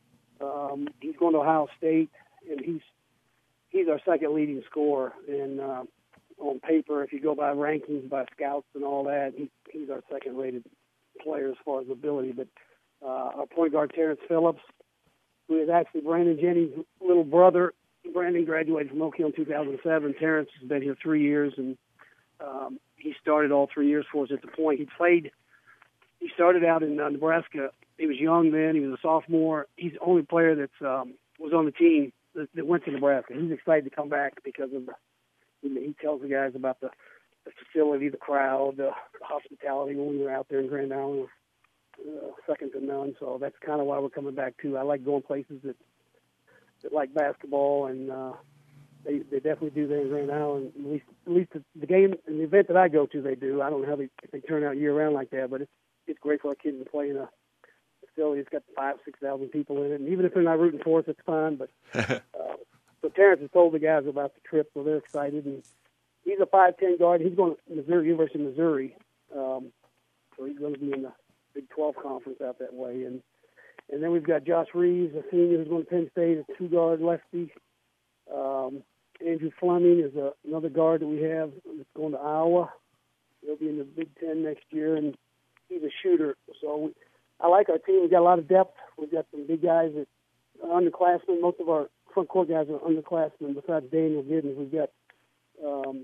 Um, he's going to Ohio State, and he's he's our second leading scorer. And uh, on paper, if you go by rankings, by scouts and all that, he, he's our second-rated player as far as ability. But Uh, our point guard, Terrence Phillips, who is actually Brandon Jennings' little brother. Brandon graduated from Oak Hill in two thousand seven. Terrence has been here three years, and um, he started all three years for us at the point. He played, he started out in uh, Nebraska. He was young then. He was a sophomore. He's the only player that um, was on the team that, that went to Nebraska. He's excited to come back because of the, he tells the guys about the, the facility, the crowd, the, the hospitality when we were out there in Grand Island. uh, second to none. So that's kind of why we're coming back too. I like going places that that like basketball, and uh, they they definitely do there in Grand Island. At least at least the, the game and the event that I go to, they do. I don't know how they if they turn out year round like that, but it's it's great for our kids to play in a facility. It's got five six thousand people in it, and even if they're not rooting for us, it's fine. But uh, so Terrence has told the guys about the trip, so they're excited. And he's a five ten guard. He's going to Missouri, University of Missouri. Um, so he's going to be in the Big twelve conference out that way. And and then we've got Josh Reeves, a senior who's going to Penn State, a two-guard lefty. Um, Andrew Fleming is a, another guard that we have that's going to Iowa. He'll be in the Big Ten next year, and he's a shooter. So we, I like our team. We've got a lot of depth. We've got some big guys that are underclassmen. Most of our front court guys are underclassmen besides Daniel Giddens. We've got um,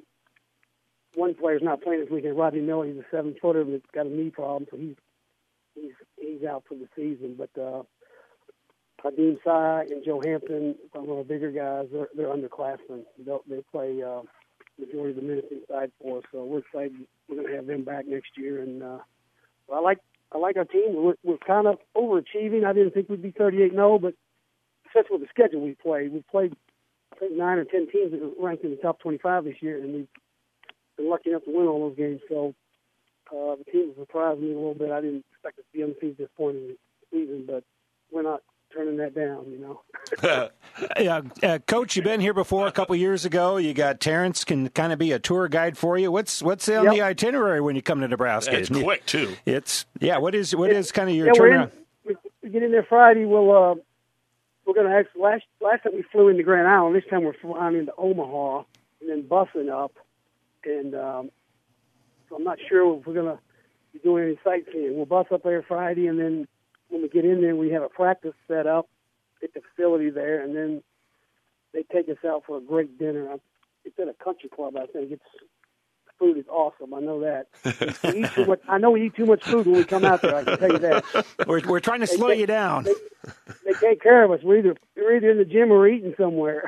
one player's not playing this weekend, Rodney Miller. He's a seven-footer that's got a knee problem, so he's he's he's out for the season. But uh, Hadim Sy and Joe Hampton, some of our bigger guys, they're, they're underclassmen. They'll, they play uh, majority of the minutes inside for us, so we're excited. We're going to have them back next year. And uh, I like I like our team. We're, we're kind of overachieving. I didn't think we'd be thirty-eight and oh, but that's with the schedule we played. We played, I think, nine or ten teams that were ranked in the top twenty-five this year, and we've been lucky enough to win all those games. So uh, the team surprised me a little bit. I didn't expect us to be undefeated at this point in the season, but we're not turning that down, you know. yeah, uh, Coach, you've been here before a couple years ago. You got Terrence can kind of be a tour guide for you. What's what's on yep. the itinerary when you come to Nebraska? Yeah, it's quick too. It's yeah. What is what is kind of your yeah, turnaround? We, we get in there Friday. We'll uh, we're going to actually last last time we flew into Grand Island. This time we're flying into Omaha and then busing up. And um, so I'm not sure if we're going to be doing any sightseeing. We'll bus up there Friday, and then when we get in there, we have a practice set up at the facility there, and then they take us out for a great dinner. It's at a country club, I think. It's the food is awesome. I know that. We eat too much, I know we eat too much food when we come out there. I can tell you that. We're we're trying to they slow take, you down. They, they take care of us. We're either we're either in the gym or we're eating somewhere.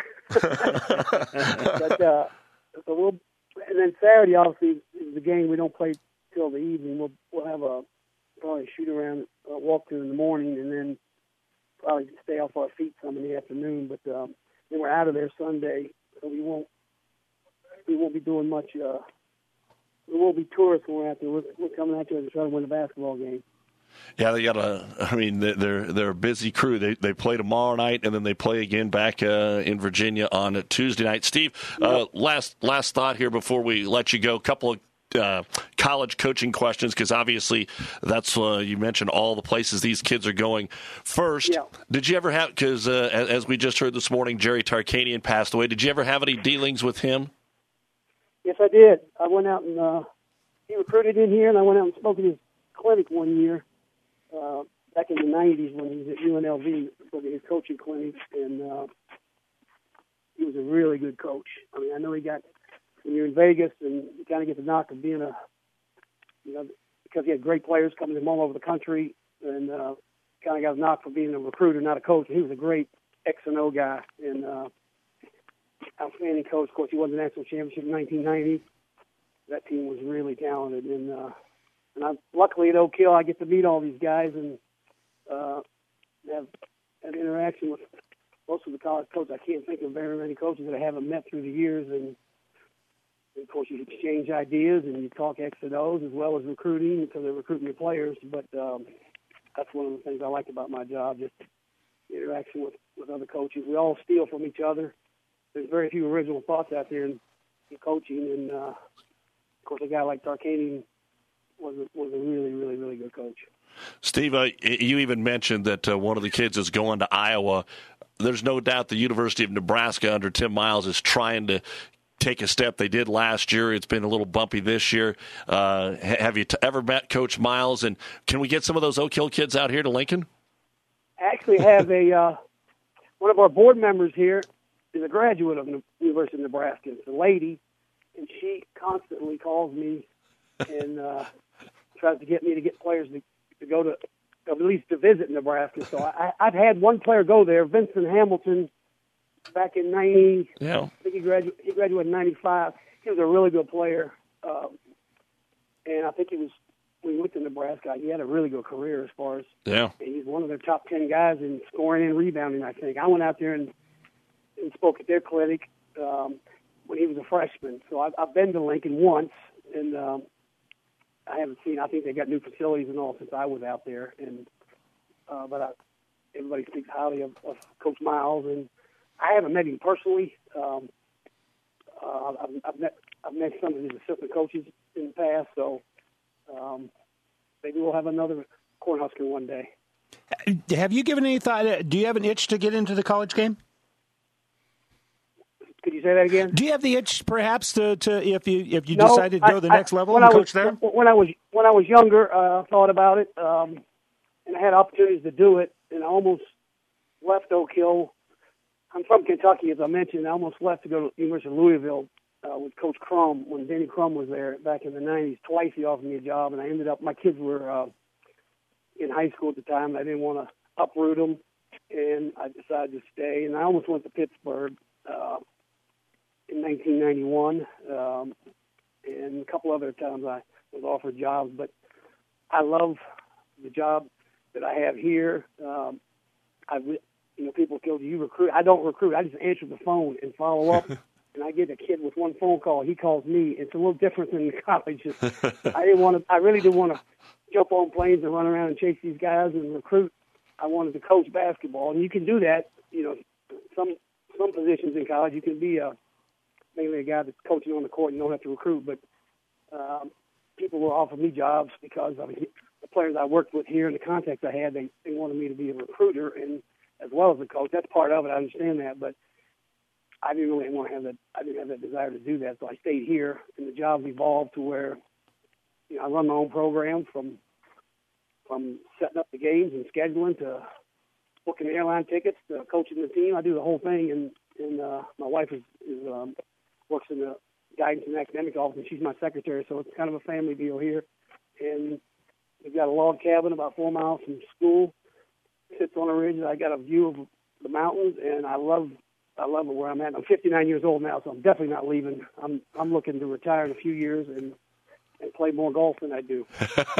but uh, so we'll. And then Saturday, obviously, is the game. We don't play till the evening. We'll we'll have a probably shoot around, uh, walk through in the morning, and then probably stay off our feet some in the afternoon. But um, then we're out of there Sunday, so we won't we won't be doing much. Uh, we won't be tourists when we're out there. We're, we're coming out there to try to win a basketball game. Yeah, they got a. I mean, they're they're a busy crew. They they play tomorrow night, and then they play again back uh, in Virginia on a Tuesday night. Steve, uh, last last thought here before we let you go. A couple of uh, college coaching questions, because obviously that's uh, you mentioned all the places these kids are going. First, yeah. did you ever have? Because uh, as, as we just heard this morning, Jerry Tarkanian passed away. Did you ever have any dealings with him? Yes, I did. I went out and uh, he recruited in here, and I went out and spoke at his clinic one year. Uh, back in the nineties when he was at U N L V for his coaching clinic, and uh, he was a really good coach. I mean, I know he got, when you're in Vegas and you kind of get the knock of being a, you know, because he had great players coming from all over the country, and uh, kind of got a knock for being a recruiter, not a coach. He was a great X and O guy, and uh, outstanding coach. Of course, he won the national championship in nineteen ninety. That team was really talented, and uh, And I, luckily at Oak Hill, I get to meet all these guys and uh, have an interaction with most of the college coaches. I can't think of very many coaches that I haven't met through the years. And, and of course, you exchange ideas and you talk X and O's as well as recruiting, because they're recruiting your players. But um, that's one of the things I like about my job, just the interaction with, with other coaches. We all steal from each other. There's very few original thoughts out there in, in coaching. And, uh, of course, a guy like Tarkanian was a, was a really, really, really good coach. Steve, uh, you even mentioned that uh, one of the kids is going to Iowa. There's no doubt the University of Nebraska under Tim Miles is trying to take a step they did last year. It's been a little bumpy this year. Uh, have you t- ever met Coach Miles? And can we get some of those Oak Hill kids out here to Lincoln? I actually have a uh, one of our board members here is a graduate of the University of Nebraska. It's a lady, and she constantly calls me and uh, tries to get me to get players to, to go to, at least to visit Nebraska. So I, I've had one player go there, Vincent Hamilton, back in ninety. Yeah. I think he graduated. He graduated in ninety-five. He was a really good player, um, and I think he was when he went to Nebraska, he had a really good career as far as yeah. He's one of their top ten guys in scoring and rebounding. I think I went out there and, and spoke at their clinic um, when he was a freshman. So I've, I've been to Lincoln once, and um, I haven't seen. I think they got new facilities and all since I was out there. And uh, but I, everybody speaks highly of, of Coach Miles, and I haven't met him personally. Um, uh, I've, I've met I've met some of his assistant coaches in the past, so um, maybe we'll have another Cornhusker one day. Have you given any thought? Do you have an itch to get into the college game? Could you say that again? Do you have the itch, perhaps, to, to if you if you no, decided to go to the I, next level when and I coach was, there? When I was when I was younger, uh, I thought about it, um, and I had opportunities to do it, and I almost left Oak Hill. I'm from Kentucky, as I mentioned. I almost left to go to the University of Louisville uh, with Coach Crum when Denny Crum was there back in the nineties. Twice he offered me a job, and I ended up. My kids were uh, in high school at the time, and I didn't want to uproot them, and I decided to stay. And I almost went to Pittsburgh uh, in nineteen ninety-one, um, and a couple other times I was offered jobs. But I love the job that I have here. Um, I, you know, people go, "Do you recruit?" I don't recruit. I just answer the phone and follow up. And I get a kid with one phone call. He calls me. It's a little different than college. I didn't want to. I really didn't want to jump on planes and run around and chase these guys and recruit. I wanted to coach basketball, and you can do that. You know, some some positions in college you can be a mainly a guy that's coaching on the court and you don't have to recruit. But um, people will offer me jobs because of the players I worked with here and the contacts I had. They they wanted me to be a recruiter and as well as a coach. That's part of it. I understand that, but I didn't really want to have that. I didn't have that desire to do that, so I stayed here, and the job evolved to where you know I run my own program from from setting up the games and scheduling to booking airline tickets to coaching the team. I do the whole thing, and and uh, my wife is, is um, works in the guidance and academic office, and she's my secretary, so it's kind of a family deal here. And we've got a log cabin about four miles from school. Sits on a ridge. I got a view of the mountains, and I love. I love it where I'm at. I'm fifty-nine years old now, so I'm definitely not leaving. I'm I'm looking to retire in a few years and and play more golf than I do.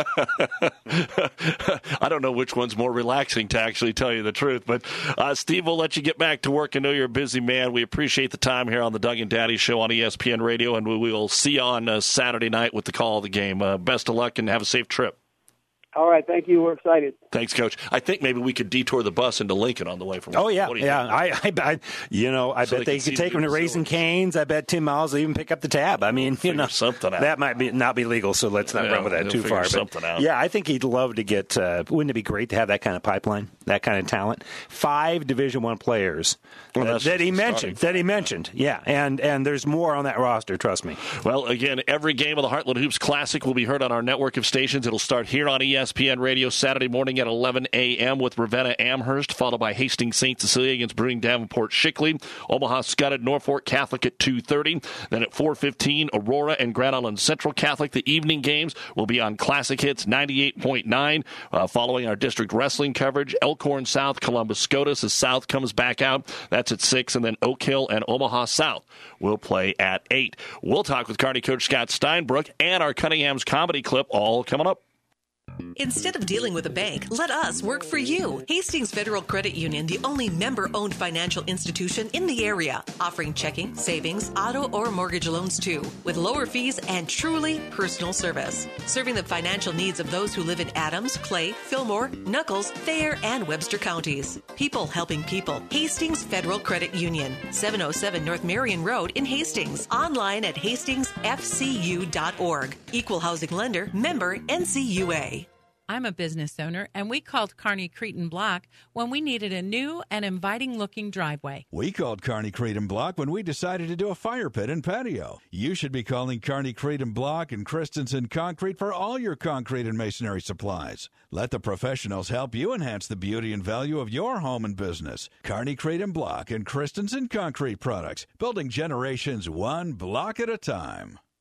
I don't know which one's more relaxing, to actually tell you the truth. But, uh, Steve, we'll let you get back to work. I know you're a busy man. We appreciate the time here on the Doug and Daddy Show on E S P N Radio, and we will see you on uh, Saturday night with the call of the game. Uh, best of luck and have a safe trip. All right, thank you. We're excited. Thanks, Coach. I think maybe we could detour the bus into Lincoln on the way from. Oh yeah, yeah. I, I, I, you know, I so bet they, they could take them to Raising Cane's. I bet Tim Miles will even pick up the tab. I mean, we'll you know, something out. That might be not be legal, so let's not yeah, run with that too far. Something but out. Yeah, I think he'd love to get. Uh, wouldn't it be great to have that kind of pipeline, that kind of talent? Five Division One players well, that, that he mentioned. That he mentioned. Yeah, and and there's more on that roster. Trust me. Well, again, every game of the Heartland Hoops Classic will be heard on our network of stations. It'll start here on E S P N Radio Saturday morning at eleven a.m. with Ravenna Amherst, followed by Hastings Saint Cecilia against Brewing Davenport Shickley. Omaha Scudder Norfolk Catholic at two thirty. Then at four fifteen, Aurora and Grand Island Central Catholic. The evening games will be on Classic Hits ninety-eight point nine. Uh, following our district wrestling coverage, Elkhorn South, Columbus Scotus as South comes back out. That's at six. And then Oak Hill and Omaha South will play at eight. We'll talk with Kearney coach Scott Steinbrook and our Cunningham's comedy clip all coming up. Instead of dealing with a bank, let us work for you. Hastings Federal Credit Union, the only member-owned financial institution in the area, offering checking, savings, auto, or mortgage loans too, with lower fees and truly personal service. Serving the financial needs of those who live in Adams, Clay, Fillmore, Nuckolls, Thayer, and Webster counties. People helping people. Hastings Federal Credit Union, seven oh seven North Marion Road in Hastings. Online at hastings f c u dot org. Equal housing lender, member N C U A. I'm a business owner, and we called Kearney Cretin Block when we needed a new and inviting-looking driveway. We called Kearney Cretin Block when we decided to do a fire pit and patio. You should be calling Kearney Cretin Block and Christensen Concrete for all your concrete and masonry supplies. Let the professionals help you enhance the beauty and value of your home and business. Kearney Cretin Block and Christensen Concrete products, building generations one block at a time. The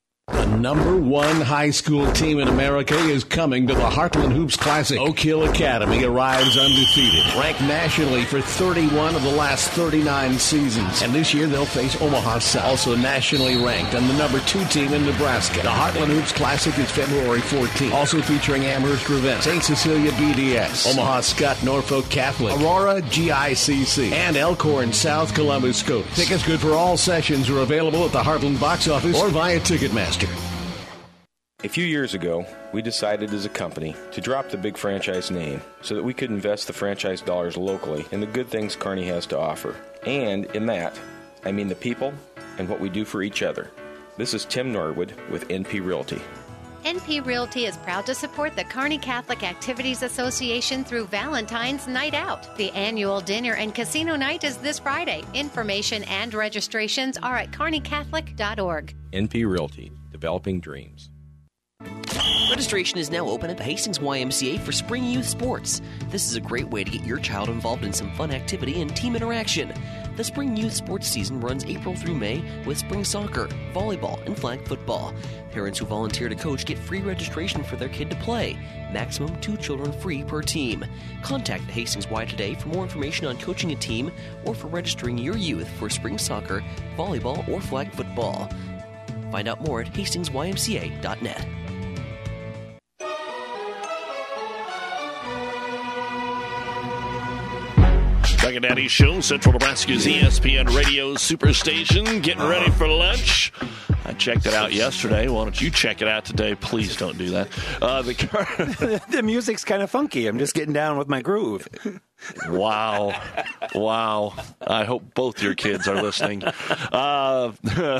number one high school team in America is coming to the Heartland Hoops Classic. Oak Hill Academy arrives undefeated, ranked nationally for thirty-one of the last thirty-nine seasons. And this year they'll face Omaha South, also nationally ranked and the number two team in Nebraska. The Heartland Hoops Classic is February fourteenth, also featuring Amherst Ravenna, Saint Cecilia B D S, Omaha Scott Norfolk Catholic, Aurora G I C C, and Elkhorn South Columbus Scotus. Tickets good for all sessions are available at the Heartland box office or via Ticketmaster. A few years ago, we decided as a company to drop the big franchise name so that we could invest the franchise dollars locally in the good things Kearney has to offer. And in that, I mean the people and what we do for each other. This is Tim Norwood with N P Realty. N P Realty is proud to support the Kearney Catholic Activities Association through Valentine's Night Out. The annual dinner and casino night is this Friday. Information and registrations are at kearney catholic dot org. N P Realty, developing dreams. Registration is now open at the Hastings Y M C A for Spring Youth Sports. This is a great way to get your child involved in some fun activity and team interaction. The Spring Youth Sports season runs April through May with spring soccer, volleyball, and flag football. Parents who volunteer to coach get free registration for their kid to play. Maximum two children free per team. Contact the Hastings Y today for more information on coaching a team or for registering your youth for spring soccer, volleyball, or flag football. Find out more at hastings y m c a dot net. Doug and Daddy Show, Central Nebraska's E S P N Radio Superstation, getting ready for lunch. I checked it out yesterday. Why don't you check it out today? Please don't do that. Uh, the, car- the music's kind of funky. I'm just getting down with my groove. Wow. Wow. I hope both your kids are listening. Uh,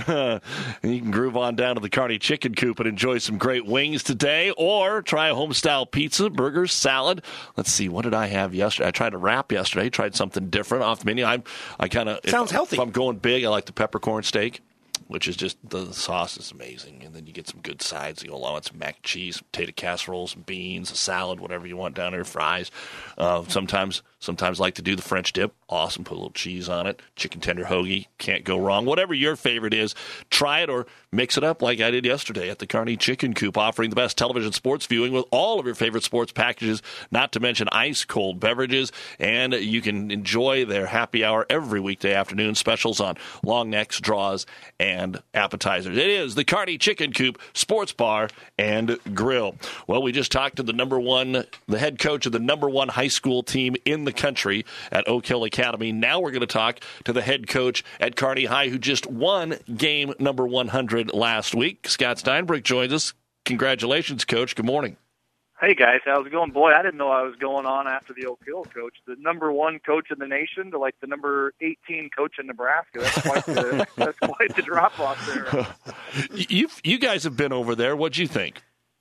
you can groove on down to the Kearney Chicken Coop and enjoy some great wings today, or try a home-style pizza, burgers, salad. Let's see, what did I have yesterday? I tried a wrap yesterday, tried something different off the menu. I'm, I kind of Sounds if, healthy. If I'm going big, I like the peppercorn steak, which is just, the sauce is amazing. And then you get some good sides. You go along with some mac and cheese, potato casserole, some beans, a salad, whatever you want down there, fries. Uh, sometimes sometimes like to do the French dip. Awesome. Put a little cheese on it. Chicken tender hoagie. Can't go wrong. Whatever your favorite is, try it or mix it up like I did yesterday at the Kearney Chicken Coop, offering the best television sports viewing with all of your favorite sports packages, not to mention ice-cold beverages. And you can enjoy their happy hour every weekday afternoon, specials on long necks, draws, and appetizers. It is the Kearney Chicken Coop Sports Bar and Grill. Well, we just talked to the number one, the head coach of the number one high school team in the country at Oak Hill Academy. Now we're going to talk to the head coach at Kearney High, who just won game number one hundred last week. Scott Steinbrück joins us. Congratulations, Coach. Good morning. Hey, guys. How's it going? Boy, I didn't know I was going on after the Oak Hill coach. The number one coach in the nation to, like, the number eighteen coach in Nebraska. That's quite the, that's quite the drop-off there. You you guys have been over there. What'd you think?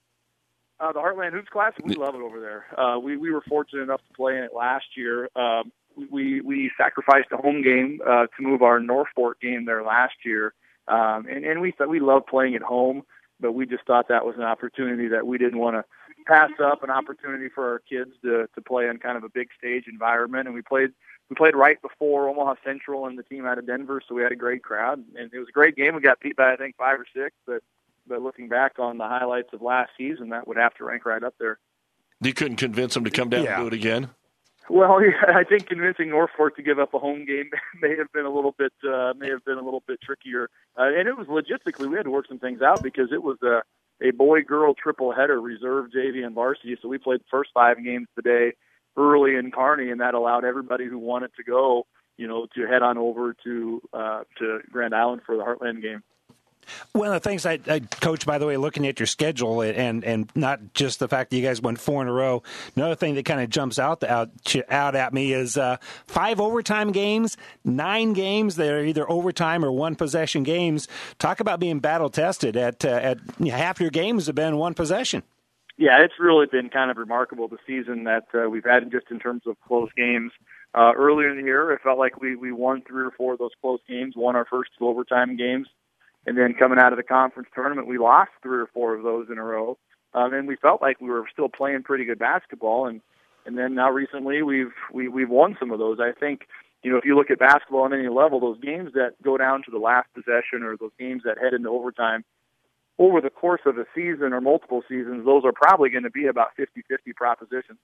Uh, the Heartland Hoops Classic, we love it over there. Uh, we, we were fortunate enough to play in it last year. Um, we, we sacrificed a home game uh, to move our Northport game there last year. Um, and, and we thought we loved playing at home, but we just thought that was an opportunity that we didn't want to pass up, an opportunity for our kids to, to play in kind of a big stage environment. And we played we played right before Omaha Central and the team out of Denver, so we had a great crowd. And it was a great game. We got beat by, I think, five or six, but but looking back on the highlights of last season, that would have to rank right up there. You couldn't convince them to come down Yeah. and do it again? Well, yeah, I think convincing Norfolk to give up a home game may have been a little bit uh, may have been a little bit trickier, uh, and it was logistically we had to work some things out because it was a a boy girl triple header, reserve, J V, and varsity. So we played the first five games today early in Kearney, and that allowed everybody who wanted to go, you know, to head on over to uh, to Grand Island for the Heartland game. One of the things I, I coach, by the way, looking at your schedule and and not just the fact that you guys won four in a row. Another thing that kind of jumps out out out at me is uh, five overtime games, nine games that are either overtime or one possession games. Talk about being battle tested. At uh, at you know, half your games have been one possession. Yeah, it's really been kind of remarkable the season that uh, we've had just in terms of close games. Uh, earlier in the year, it felt like we we won three or four of those close games, won our first two overtime games. And then coming out of the conference tournament, we lost three or four of those in a row. Um, and we felt like we were still playing pretty good basketball. And, and then now recently we've, we, we've won some of those. I think, you know, if you look at basketball on any level, those games that go down to the last possession or those games that head into overtime, over the course of a season or multiple seasons, those are probably going to be about fifty-fifty propositions.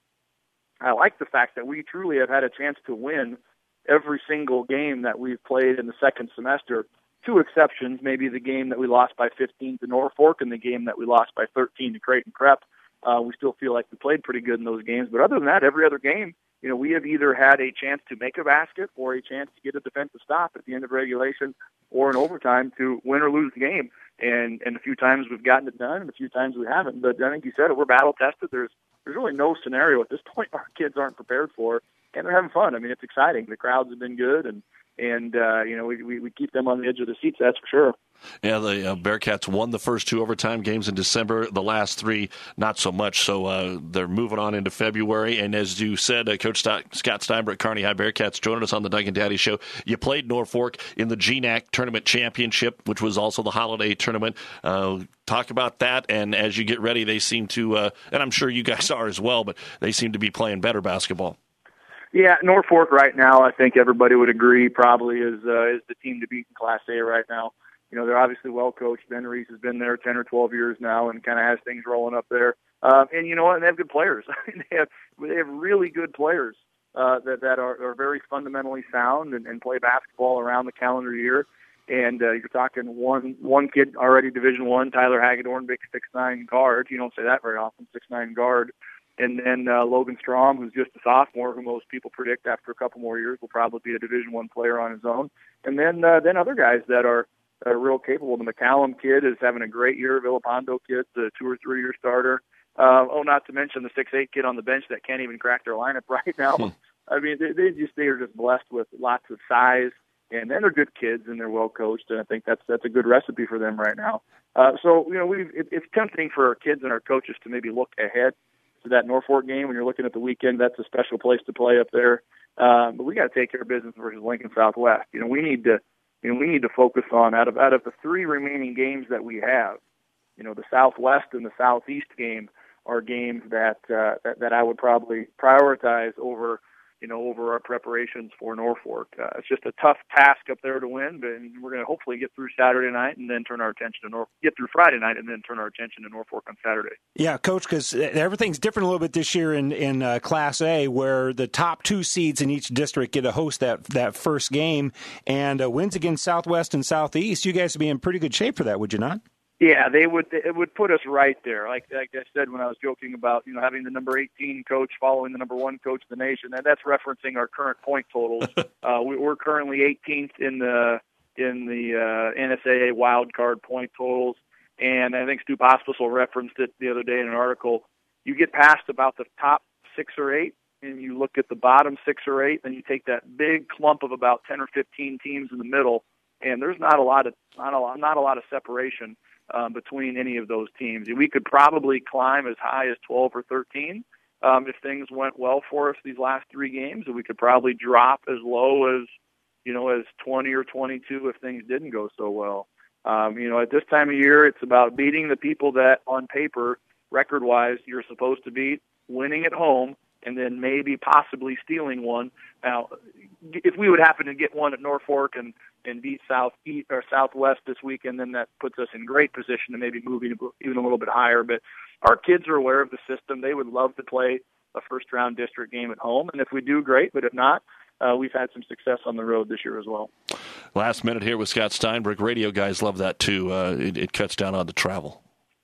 I like the fact that we truly have had a chance to win every single game that we've played in the second semester. Two exceptions, maybe the game that we lost by fifteen to Norfolk and the game that we lost by thirteen to Creighton Prep. Uh, we still feel like we played pretty good in those games. But other than that, every other game, you know, we have either had a chance to make a basket or a chance to get a defensive stop at the end of regulation or in overtime to win or lose the game. And and a few times we've gotten it done, and a few times we haven't. But I think you said it, we're battle-tested. There's there's really no scenario at this point our kids aren't prepared for, and they're having fun. I mean, it's exciting. The crowds have been good, and, and uh, you know, we, we, we keep them on the edge of the seats, that's for sure. Yeah, the uh, Bearcats won the first two overtime games in December. The last three, not so much. So uh, they're moving on into February. And as you said, uh, Coach St- Scott Steinbrook, Kearney High Bearcats, joining us on the Doug and Daddy Show. You played Norfolk in the G N A C Tournament Championship, which was also the holiday tournament. Uh, talk about that. And as you get ready, they seem to, uh, and I'm sure you guys are as well, but they seem to be playing better basketball. Yeah, Norfolk right now, I think everybody would agree, probably is uh, is the team to beat in Class A right now. You know, they're obviously well coached. Ben Reese has been there ten or twelve years now and kind of has things rolling up there. Um, and you know what? And they have good players. they have they have really good players uh, that that are, are very fundamentally sound and, and play basketball around the calendar year. And uh, you're talking one one kid already Division One, Tyler Hagedorn, big six nine guard. You don't say that very often, six nine guard. And then uh, Logan Strom, who's just a sophomore, who most people predict after a couple more years will probably be a Division One player on his own. And then uh, then other guys that are Uh, real capable. The McCallum kid is having a great year. Villapando kid's a two or three year starter. Uh, oh, not to mention the six eight kid on the bench that can't even crack their lineup right now. Hmm. I mean, they, they just they are just blessed with lots of size, and then they're good kids and they're well coached. And I think that's that's a good recipe for them right now. Uh, so you know, we it, it's tempting for our kids and our coaches to maybe look ahead to that Norfolk game when you're looking at the weekend. That's a special place to play up there. Um, but we got to take care of business versus Lincoln Southwest. You know, we need to. You know, we need to focus on, out of out of the three remaining games that we have, you know, the Southwest and the Southeast game are games that uh, that, that I would probably prioritize over, you know, over our preparations for Norfolk. Uh, it's just a tough task up there to win, but we're going to hopefully get through Saturday night and then turn our attention to Norfolk. Get through Friday night and then turn our attention to Norfolk on Saturday. Yeah, Coach, because everything's different a little bit this year in in uh, Class A, where the top two seeds in each district get to host that that first game, and uh, wins against Southwest and Southeast. You guys would be in pretty good shape for that, would you not? Yeah, they would. It would put us right there. Like, like I said when I was joking about, you know, having the number eighteen coach following the number one coach of the nation, and that's referencing our current point totals. uh, we, we're currently eighteenth in the in the uh, N S A A wild card point totals, and I think Stu Pospisil referenced it the other day in an article. You get past about the top six or eight, and you look at the bottom six or eight, then you take that big clump of about ten or fifteen teams in the middle, and there's not a lot of not a lot, not a lot of separation Um, between any of those teams. We could probably climb as high as twelve or thirteen um, if things went well for us these last three games, and we could probably drop as low as, you know, as twenty or twenty-two if things didn't go so well. Um, you know, at this time of year, it's about beating the people that on paper, record-wise, you're supposed to beat, winning at home, and then maybe possibly stealing one. Now, if we would happen to get one at Norfolk and, and beat South East or Southwest this weekend, then that puts us in great position to maybe move even a little bit higher. But our kids are aware of the system. They would love to play a first-round district game at home, and if we do, great. But if not, uh, we've had some success on the road this year as well. Last minute here with Scott Steinbrook. Radio guys love that too. Uh, it, it cuts down on the travel.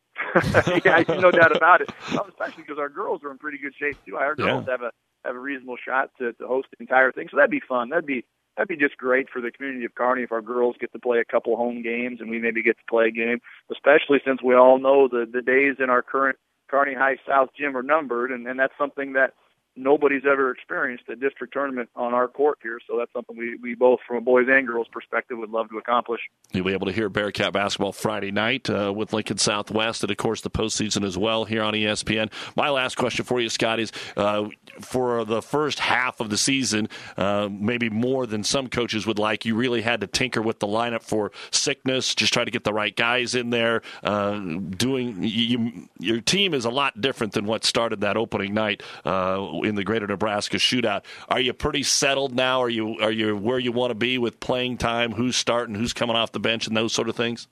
Yeah, no doubt about it. Well, especially because our girls are in pretty good shape too. Our girls yeah. have a have a reasonable shot to, to host the entire thing, so that'd be fun. That'd be that'd be just great for the community of Kearney if our girls get to play a couple home games and we maybe get to play a game. Especially since we all know the the days in our current Kearney High South gym are numbered, and, and that's something that nobody's ever experienced, a district tournament on our court here. So that's something we, we both, from a boys and girls perspective, would love to accomplish. You'll be able to hear Bearcat basketball Friday night uh, with Lincoln Southwest, and, of course, the postseason as well here on E S P N. My last question for you, Scott, is uh, for the first half of the season, uh, maybe more than some coaches would like, you really had to tinker with the lineup for sickness, just try to get the right guys in there. Uh, doing you, your team is a lot different than what started that opening night uh, in the Greater Nebraska Shootout. Are you pretty settled now? Are you are you where you want to be with playing time, who's starting, who's coming off the bench, and those sort of things?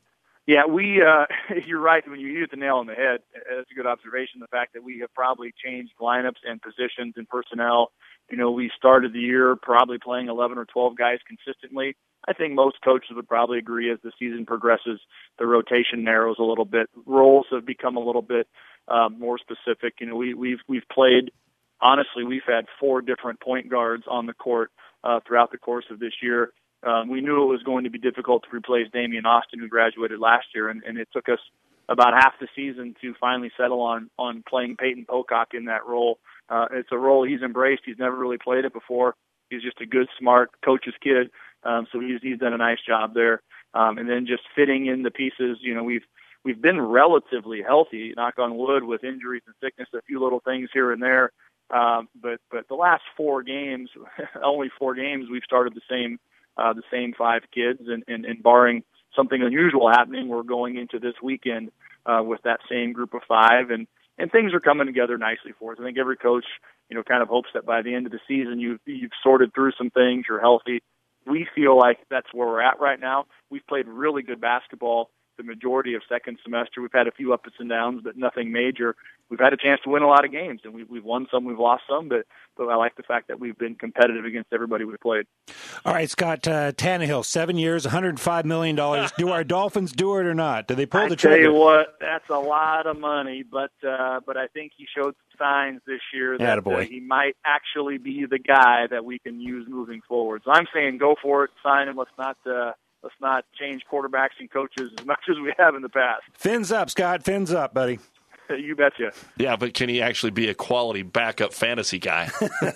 Yeah, we. Uh, you're right when you hit the nail on the head. That's a good observation. The fact that we have probably changed lineups and positions and personnel. You know, we started the year probably playing eleven or twelve guys consistently. I think most coaches would probably agree as the season progresses, the rotation narrows a little bit. Roles have become a little bit uh, more specific. You know, we, we've we've played. Honestly, we've had four different point guards on the court uh, throughout the course of this year. Um, we knew it was going to be difficult to replace Damian Austin, who graduated last year, and, and it took us about half the season to finally settle on on playing Peyton Pocock in that role. Uh, it's a role he's embraced. He's never really played it before. He's just a good, smart coach's kid, um, so he's he's done a nice job there. Um, and then just fitting in the pieces. You know, we've we've been relatively healthy, knock on wood, with injuries and sickness, a few little things here and there. Um, but but the last four games, only four games, we've started the same. Uh, the same five kids, and, and, and barring something unusual happening, we're going into this weekend uh, with that same group of five, and, and things are coming together nicely for us. I think every coach, you know, kind of hopes that by the end of the season you've, you've sorted through some things, you're healthy. We feel like that's where we're at right now. We've played really good basketball the majority of second semester. We've had a few ups and downs, but nothing major. We've had a chance to win a lot of games, and we, we've won some, we've lost some, but, but I like the fact that we've been competitive against everybody we've played. All right, Scott, uh, Tannehill, seven years, one hundred five million dollars. Do our Dolphins do it or not? Do they pull I the trigger? I tell you what, that's a lot of money, but uh, but I think he showed some signs this year that uh, he might actually be the guy that we can use moving forward. So I'm saying go for it, sign him. Let's not uh, let's not change quarterbacks and coaches as much as we have in the past. Fins up, Scott. Fins up, buddy. You betcha. Yeah, but can he actually be a quality backup fantasy guy?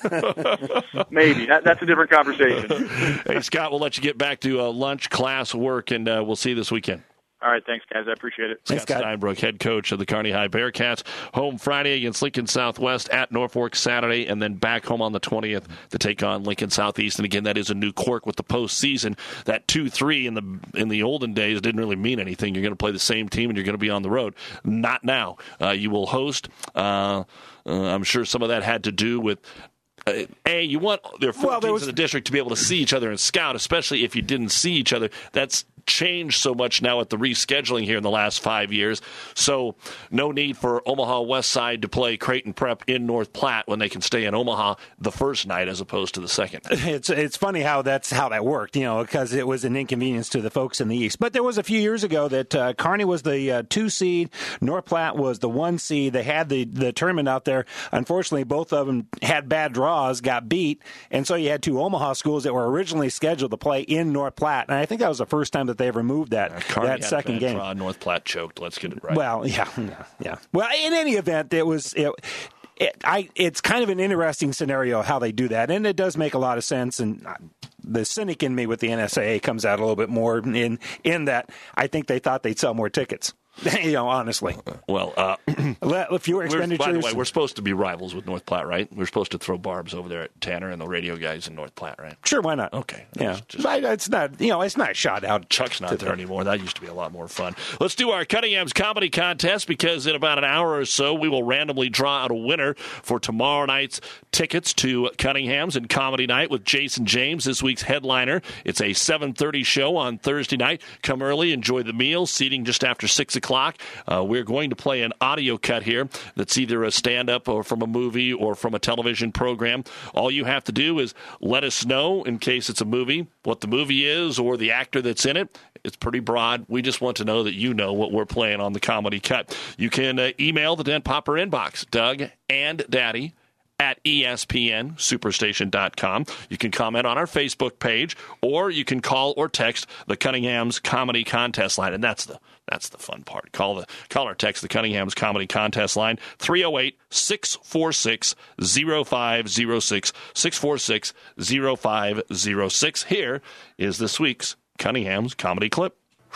Maybe. That, that's a different conversation. Hey, Scott, we'll let you get back to uh, lunch, class, work, and uh, we'll see you this weekend. All right, thanks, guys. I appreciate it. Scott Steinbrook, head coach of the Kearney High Bearcats, home Friday against Lincoln Southwest, at Norfolk Saturday, and then back home on the twentieth to take on Lincoln Southeast. And again, that is a new quirk with the postseason. That two three in the in the olden days didn't really mean anything. You're going to play the same team and you're going to be on the road. Not now. Uh, you will host. Uh, uh, I'm sure some of that had to do with Uh, A, you want their four well, teams was... in the district to be able to see each other and scout, especially if you didn't see each other. That's changed so much now with the rescheduling here in the last five years. So no need for Omaha West Side to play Creighton Prep in North Platte when they can stay in Omaha the first night as opposed to the second. It's it's funny how that's how that worked, you know, because it was an inconvenience to the folks in the East. But there was a few years ago that uh, Kearney was the uh, two seed, North Platte was the one seed. They had the, the tournament out there. Unfortunately, both of them had bad draws, got beat, and so you had two Omaha schools that were originally scheduled to play in North Platte. And I think that was the first time that they ever moved that, uh, that second game. Draw, North Platte choked. Let's get it right. Well, yeah, yeah. Well, in any event, it was it, it, I. It's kind of an interesting scenario how they do that, and it does make a lot of sense. And the cynic in me with the N S A A comes out a little bit more in in that I think they thought they'd sell more tickets. You know, honestly. Well, uh, fewer expenditures. By the way, we're supposed to be rivals with North Platte, right? We're supposed to throw barbs over there at Tanner and the radio guys in North Platte, right? Sure, why not? Okay. Yeah. Just, it's not, you know, it's not shot out. Chuck's not there anymore. That used to be a lot more fun. Let's do our Cunningham's Comedy Contest because in about an hour or so, we will randomly draw out a winner for tomorrow night's tickets to Cunningham's and Comedy Night with Jason James, this week's headliner. It's a seven thirty show on Thursday night. Come early, enjoy the meal, seating just after six o'clock. Uh, we're going to play an audio cut here that's either a stand-up or from a movie or from a television program. All you have to do is let us know, in case it's a movie, what the movie is or the actor that's in it. It's pretty broad. We just want to know that you know what we're playing on the Comedy Cut. You can uh, email the Dent Popper inbox, Doug and Daddy, at E S P N superstation dot com. You can comment on our Facebook page, or you can call or text the Cunningham's Comedy Contest line, and that's the that's the fun part. Call the call or text the Cunningham's Comedy Contest line, three oh eight, six four six, oh five oh six, six four six, oh five oh six. Here is this week's Cunningham's Comedy Clip.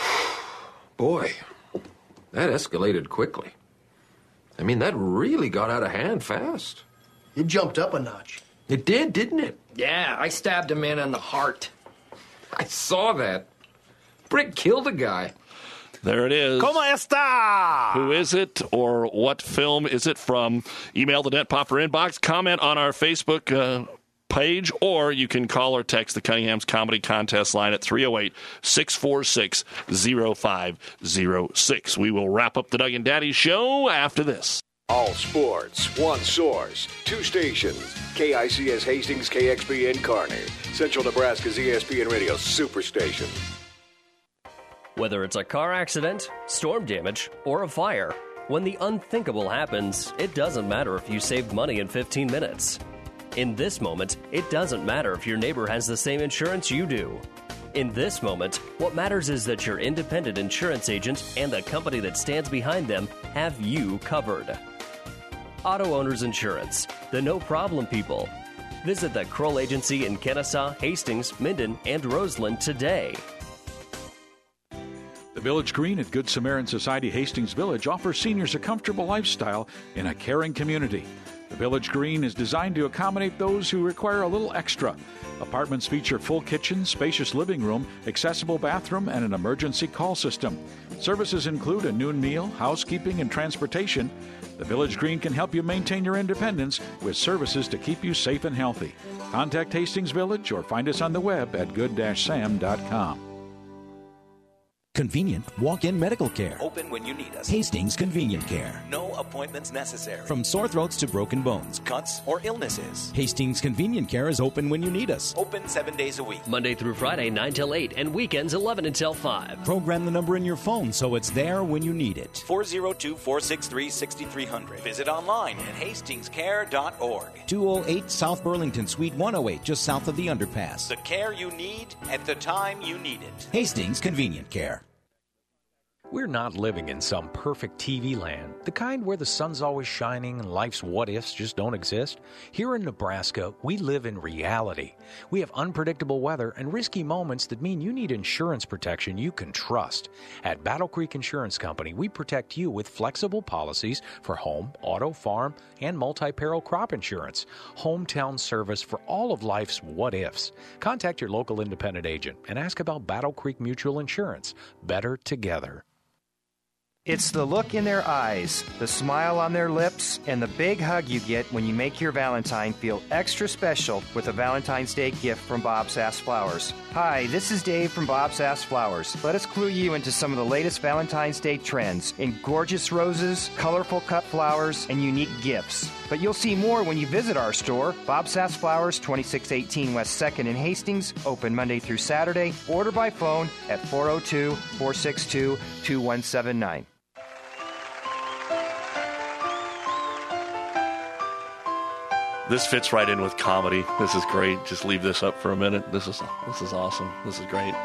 Boy, that escalated quickly. I mean, that really got out of hand fast. It jumped up a notch. It did, didn't it? Yeah, I stabbed a man in the heart. I saw that. Brick killed a guy. There it is. ¿Cómo está? Who is it, or what film is it from? Email the Dent Popper inbox. Comment on our Facebook uh, page, or you can call or text the Cunningham's Comedy Contest line at three oh eight, six four six, oh five oh six. We will wrap up the Doug and Daddy Show after this. All sports, one source, two stations. K I C S Hastings, K X B N Kearney. Central Nebraska's E S P N Radio Superstation. Whether it's a car accident, storm damage, or a fire, when the unthinkable happens, it doesn't matter if you saved money in fifteen minutes. In this moment, it doesn't matter if your neighbor has the same insurance you do. In this moment, what matters is that your independent insurance agent and the company that stands behind them have you covered. Auto Owners Insurance, the no-problem people. Visit the Kroll Agency in Kennesaw, Hastings, Minden, and Roseland today. The Village Green at Good Samaritan Society Hastings Village offers seniors a comfortable lifestyle in a caring community. The Village Green is designed to accommodate those who require a little extra. Apartments feature full kitchen, spacious living room, accessible bathroom, and an emergency call system. Services include a noon meal, housekeeping, and transportation. The Village Green can help you maintain your independence with services to keep you safe and healthy. Contact Hastings Village or find us on the web at good dash sam dot com. Convenient walk-in medical care. Open when you need us. Hastings Convenient Care. No appointments necessary. From sore throats to broken bones. Cuts or illnesses. Hastings Convenient Care is open when you need us. Open seven days a week. Monday through Friday, nine till eight, and weekends eleven until five. Program the number in your phone so it's there when you need it. four oh two, four six three, six three zero zero. Visit online at hastings care dot org. two oh eight South Burlington, Suite one oh eight, just south of the underpass. The care you need at the time you need it. Hastings Convenient Care. We're not living in some perfect T V land, the kind where the sun's always shining and life's what-ifs just don't exist. Here in Nebraska, we live in reality. We have unpredictable weather and risky moments that mean you need insurance protection you can trust. At Battle Creek Insurance Company, we protect you with flexible policies for home, auto, farm, and multi-peril crop insurance. Hometown service for all of life's what-ifs. Contact your local independent agent and ask about Battle Creek Mutual Insurance. Better together. It's the look in their eyes, the smile on their lips, and the big hug you get when you make your Valentine feel extra special with a Valentine's Day gift from Bob Sass Flowers. Hi, this is Dave from Bob Sass Flowers. Let us clue you into some of the latest Valentine's Day trends in gorgeous roses, colorful cut flowers, and unique gifts. But you'll see more when you visit our store, Bob Sass Flowers, twenty-six eighteen West second in Hastings, open Monday through Saturday. Order by phone at four oh two, four six two, two one seven nine. This fits right in with comedy. This is great. Just leave this up for a minute. This is this is awesome. This is great.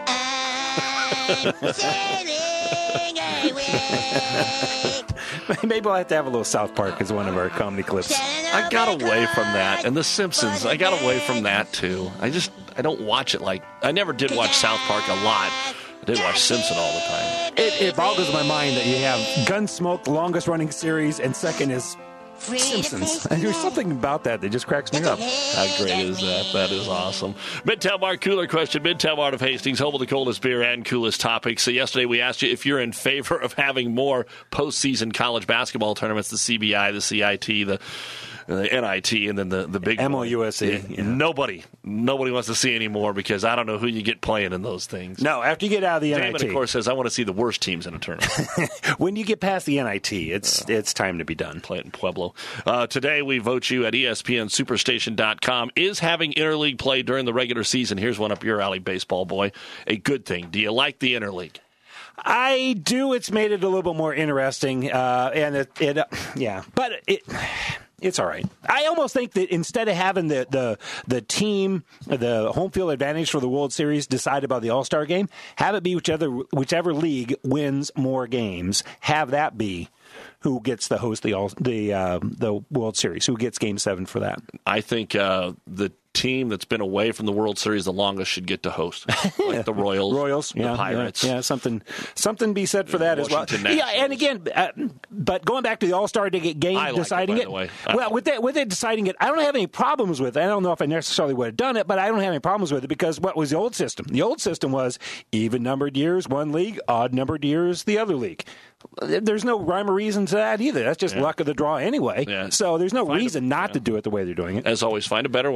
Maybe we'll have to have a little South Park as one of our comedy clips. I got away from that. And The Simpsons, I got away from that too. I just, I don't watch it like, I never did watch South Park a lot. I did watch Simpson all the time. It, it boggles my mind that you have Gunsmoke, the longest running series, and second is Simpsons. And there's something about that that just cracks me up. How great is that? That is awesome. Midtown Bar Cooler question. Midtown Bar of Hastings, home of the coldest beer and coolest topics. So yesterday we asked you if you're in favor of having more postseason college basketball tournaments, the C B I, the C I T, the the N I T, and then the, the big M O U S A. Yeah, yeah. Nobody. Nobody wants to see anymore because I don't know who you get playing in those things. No, after you get out of the Damon, N I T. of course, says, I want to see the worst teams in a tournament. When you get past the N I T, it's uh, it's time to be done. Play it in Pueblo. Uh, today, we vote you at E S P N Superstation dot com. Is having interleague play during the regular season, here's one up your alley, baseball boy, a good thing? Do you like the interleague? I do. It's made it a little bit more interesting. Uh, and it, it uh, yeah, but it... It's all right. I almost think that instead of having the, the the team, the home field advantage for the World Series decided by the All-Star game, have it be whichever whichever league wins more games. Have that be who gets the host the all the uh, the World Series, who gets Game Seven for that. I think uh, the team that's been away from the World Series the longest should get to host, like the Royals, Royals, the yeah, Pirates. Yeah, yeah, something something be said for that Washington as well. Nationals. Yeah, and again, uh, but going back to the All-Star game I like deciding it, by it, the way. well, with that with it deciding it, I don't have any problems with it. I don't know if I necessarily would have done it, but I don't have any problems with it because what was the old system? The old system was even numbered years one league, odd numbered years the other league. There's no rhyme or reason to that either. That's just yeah. luck of the draw anyway. Yeah. So there's no find reason a, not yeah. to do it the way they're doing it. As always, find a better way.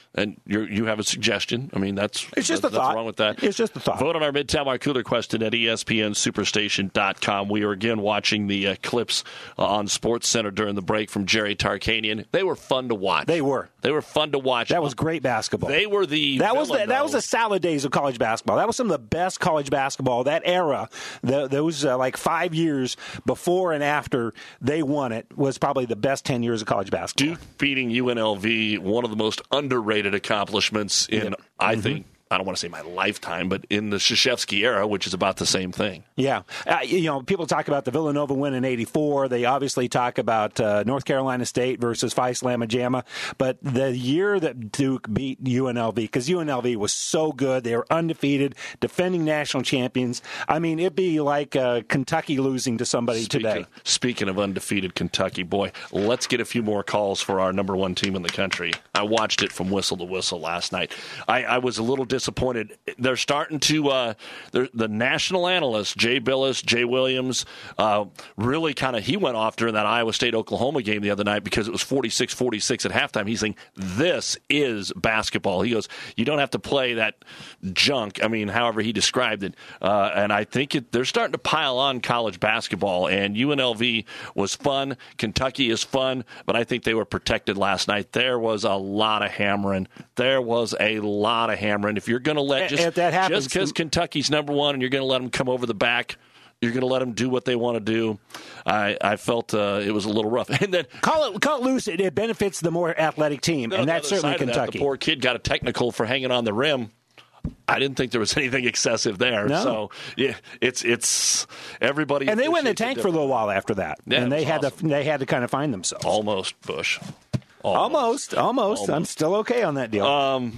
and you you have a suggestion. I mean, that's it's just that's, a thought. Nothing wrong with that. It's just a thought. Vote on our Midtown Water Cooler question at E S P N Superstation dot com. We are again watching the uh, clips uh, on Sports Center during the break from Jerry Tarkanian. They were fun to watch. They were. They were fun to watch. That was great basketball. They were the that was villain, the, that was the salad days of college basketball. That was some of the best college basketball. That era, the, those uh, like five years before and after they won it, was probably the best ten years of college basketball. Duke beating U N L V, one of the most underrated accomplishments in, yep. I mm-hmm. think, I don't want to say my lifetime, but in the Krzyzewski era, which is about the same thing. Yeah. Uh, you know, people talk about the Villanova win in eighty-four. They obviously talk about uh, North Carolina State versus Phi Slamma Jamma. But the year that Duke beat U N L V, because U N L V was so good, they were undefeated, defending national champions. I mean, it'd be like uh, Kentucky losing to somebody speaking, today. Speaking of undefeated Kentucky, boy, let's get a few more calls for our number one team in the country. I watched it from whistle to whistle last night. I, I was a little disappointed. Disappointed. They're starting to, uh, the national analyst, Jay Billis, Jay Williams, uh, really kind of, he went off during that Iowa State-Oklahoma game the other night because it was forty-six forty-six at halftime. He's saying, this is basketball. He goes, you don't have to play that junk. I mean, however he described it. Uh, and I think it, they're starting to pile on college basketball. And U N L V was fun. Kentucky is fun. But I think they were protected last night. There was a lot of hammering. There was a lot of hammering. If you're going to let just, if that happens, just because Kentucky's number one and you're going to let them come over the back, you're going to let them do what they want to do. I, I felt uh, it was a little rough. And then call it call it loose. It, it benefits the more athletic team, and that's certainly Kentucky. That, the poor kid got a technical for hanging on the rim. I didn't think there was anything excessive there. No. So yeah, it's it's everybody. And they went in the tank for a little while after that, yeah, and they had awesome. to they had to kind of find themselves. Almost Bush. Almost, almost. almost. almost. I'm still okay on that deal. Um.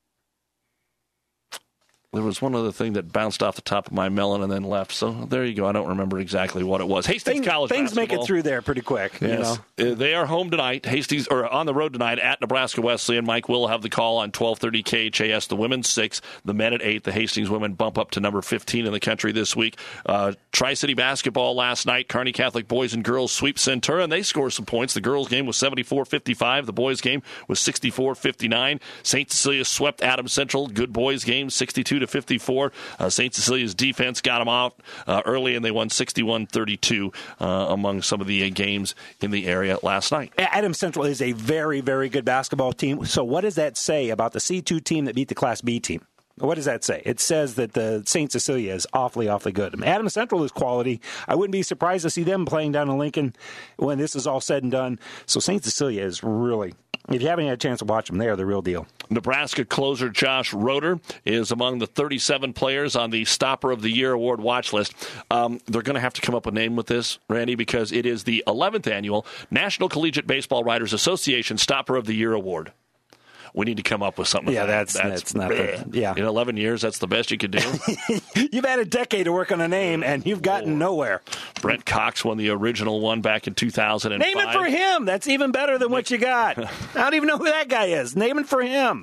There was one other thing that bounced off the top of my melon and then left. So there you go. I don't remember exactly what it was. Hastings things, College Things basketball. make it through there pretty quick. Yes. You know? Uh, they are home tonight. Hastings, or on the road tonight at Nebraska Wesleyan. Mike will have the call on twelve thirty K H A S. The women's six, the men at eight. The Hastings women bump up to number fifteen in the country this week. Uh, Tri-City basketball last night. Kearney Catholic boys and girls sweep Centura, and they score some points. The girls' game was seventy-four fifty-five. The boys' game was sixty-four fifty-nine. Saint Cecilia swept Adams Central. Good boys' game, sixty-two to fifty-four. Uh, Saint Cecilia's defense got them out uh, early, and they won sixty-one thirty-two uh, among some of the uh, games in the area last night. Adams Central is a very, very good basketball team. So what does that say about the C two team that beat the Class B team? What does that say? It says that the Saint Cecilia is awfully, awfully good. I mean, Adams Central is quality. I wouldn't be surprised to see them playing down in Lincoln when this is all said and done. So Saint Cecilia is really, if you haven't had a chance to watch them, they are the real deal. Nebraska closer Josh Roeder is among the thirty-seven players on the Stopper of the Year award watch list. Um, they're going to have to come up with a name with this, Randy, because it is the eleventh annual National Collegiate Baseball Writers Association Stopper of the Year award. We need to come up with something. Yeah, like that's, that. that's that's not the, yeah. In eleven years, that's the best you could do. You've had a decade to work on a name, and you've gotten Lord. nowhere. Brent Cox won the original one back in two thousand five. Name it for him. That's even better than what you got. I don't even know who that guy is. Name it for him.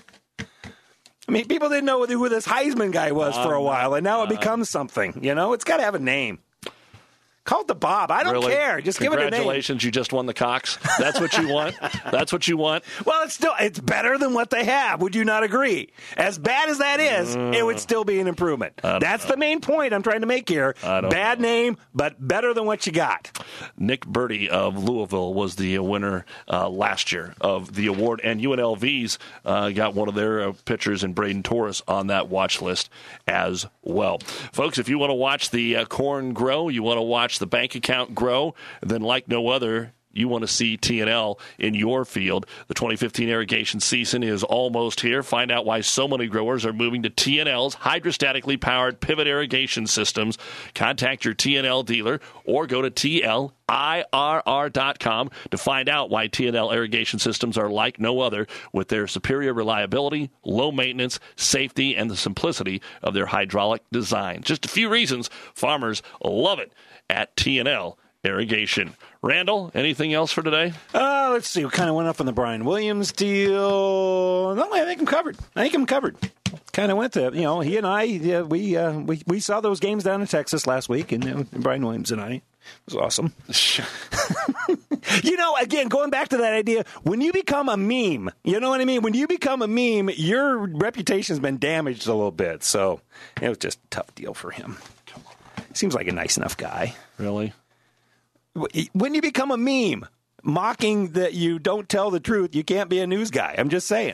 I mean, people didn't know who this Heisman guy was uh, for a while, and now uh, it becomes something. You know, it's got to have a name. Call it the Bob. I don't really? care. Just give it a name. Congratulations, you just won the Cox. That's what you want? That's what you want? Well, it's still it's better than what they have. Would you not agree? As bad as that is, uh, it would still be an improvement. That's know. the main point I'm trying to make here. Bad know. name, but better than what you got. Nick Birdie of Louisville was the winner uh, last year of the award, and U N L V's uh, got one of their uh, pitchers in Braden Torres on that watch list as well. Folks, if you want to watch the uh, corn grow, you want to watch the bank account grow, then like no other, you want to see T and L in your field. The twenty fifteen irrigation season is almost here. Find out why so many growers are moving to T and L's hydrostatically powered pivot irrigation systems. Contact your T and L dealer or go to T L I R R dot com to find out why T and L irrigation systems are like no other with their superior reliability, low maintenance, safety, and the simplicity of their hydraulic design. Just a few reasons farmers love it at T and L Irrigation. Randall, anything else for today? Uh, let's see. We kind of went up on the Brian Williams deal. No, I think I'm covered. I think I'm covered. Kind of went to, you know, he and I, yeah, we, uh, we we saw those games down in Texas last week, and uh, Brian Williams and I. It was awesome. You know, again, going back to that idea? When you become a meme, you know what I mean? When you become a meme, your reputation's been damaged a little bit. So it was just a tough deal for him. Seems like a nice enough guy. Really? When you become a meme, mocking that you don't tell the truth, you can't be a news guy. I'm just saying.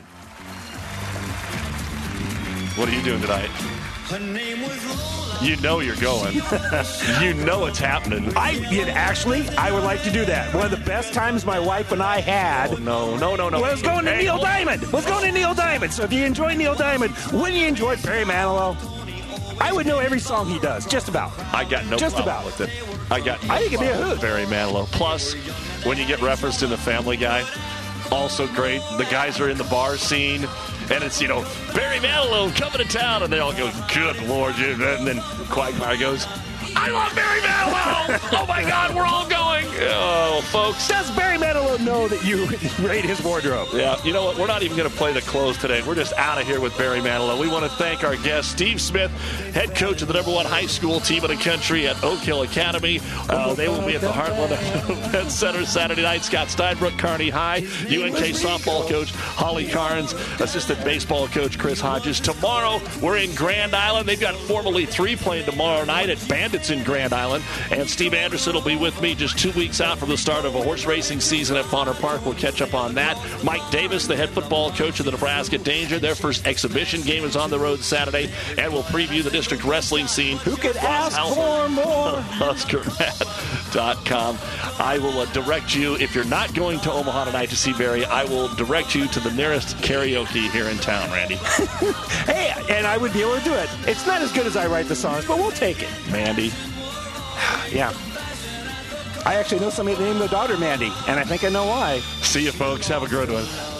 What are you doing tonight? You know you're going. You know it's happening. I it, actually, I would like to do that. One of the best times my wife and I had. Oh, no, no, no, no. Was going to hey, Neil hold Diamond. Was going to Neil Diamond. So if you enjoy Neil Diamond, wouldn't you enjoy Barry Manilow? I would know every song he does, just about. I got no just problem about. with it. I got. No I think it'd be a hoot. Barry Manilow. Plus, when you get referenced in The Family Guy, also great. The guys are in the bar scene, and it's, you know, Barry Manilow coming to town, and they all go, good Lord. And then Quagmire goes, I love Barry Manilow. Oh, my God, we're all going. Oh, folks. Does Barry Manilow know that you rate his wardrobe? Yeah, you know what? We're not even going to play the close today. We're just out of here with Barry Manilow. We want to thank our guest, Steve Smith, head coach of the number one high school team in the country at Oak Hill Academy. Uh, they will be at the Heartland Event Center Saturday night. Scott Steinbrook, Kearney High. U N K softball coach Holly Carnes, assistant baseball coach Chris Hodges. Tomorrow, we're in Grand Island. They've got Formally three playing tomorrow night at Bandits in Grand Island. And Steve Anderson will be with me just two weeks out from the start of a horse racing season at Bonner Park. We'll catch up on that. Mike Davis, the head football coach of the Nebraska Danger. Their first exhibition game is on the road Saturday. And we'll preview the district wrestling scene. Who could ask for more? Husker Matt dot com. I will uh, direct you, if you're not going to Omaha tonight to see Barry, I will direct you to the nearest karaoke here in town, Randy. Hey, and I would be able to do it. It's not as good as I write the songs, but we'll take it. Mandy. Yeah. I actually know somebody named their daughter Mandy, and I think I know why. See you, folks. Have a good one.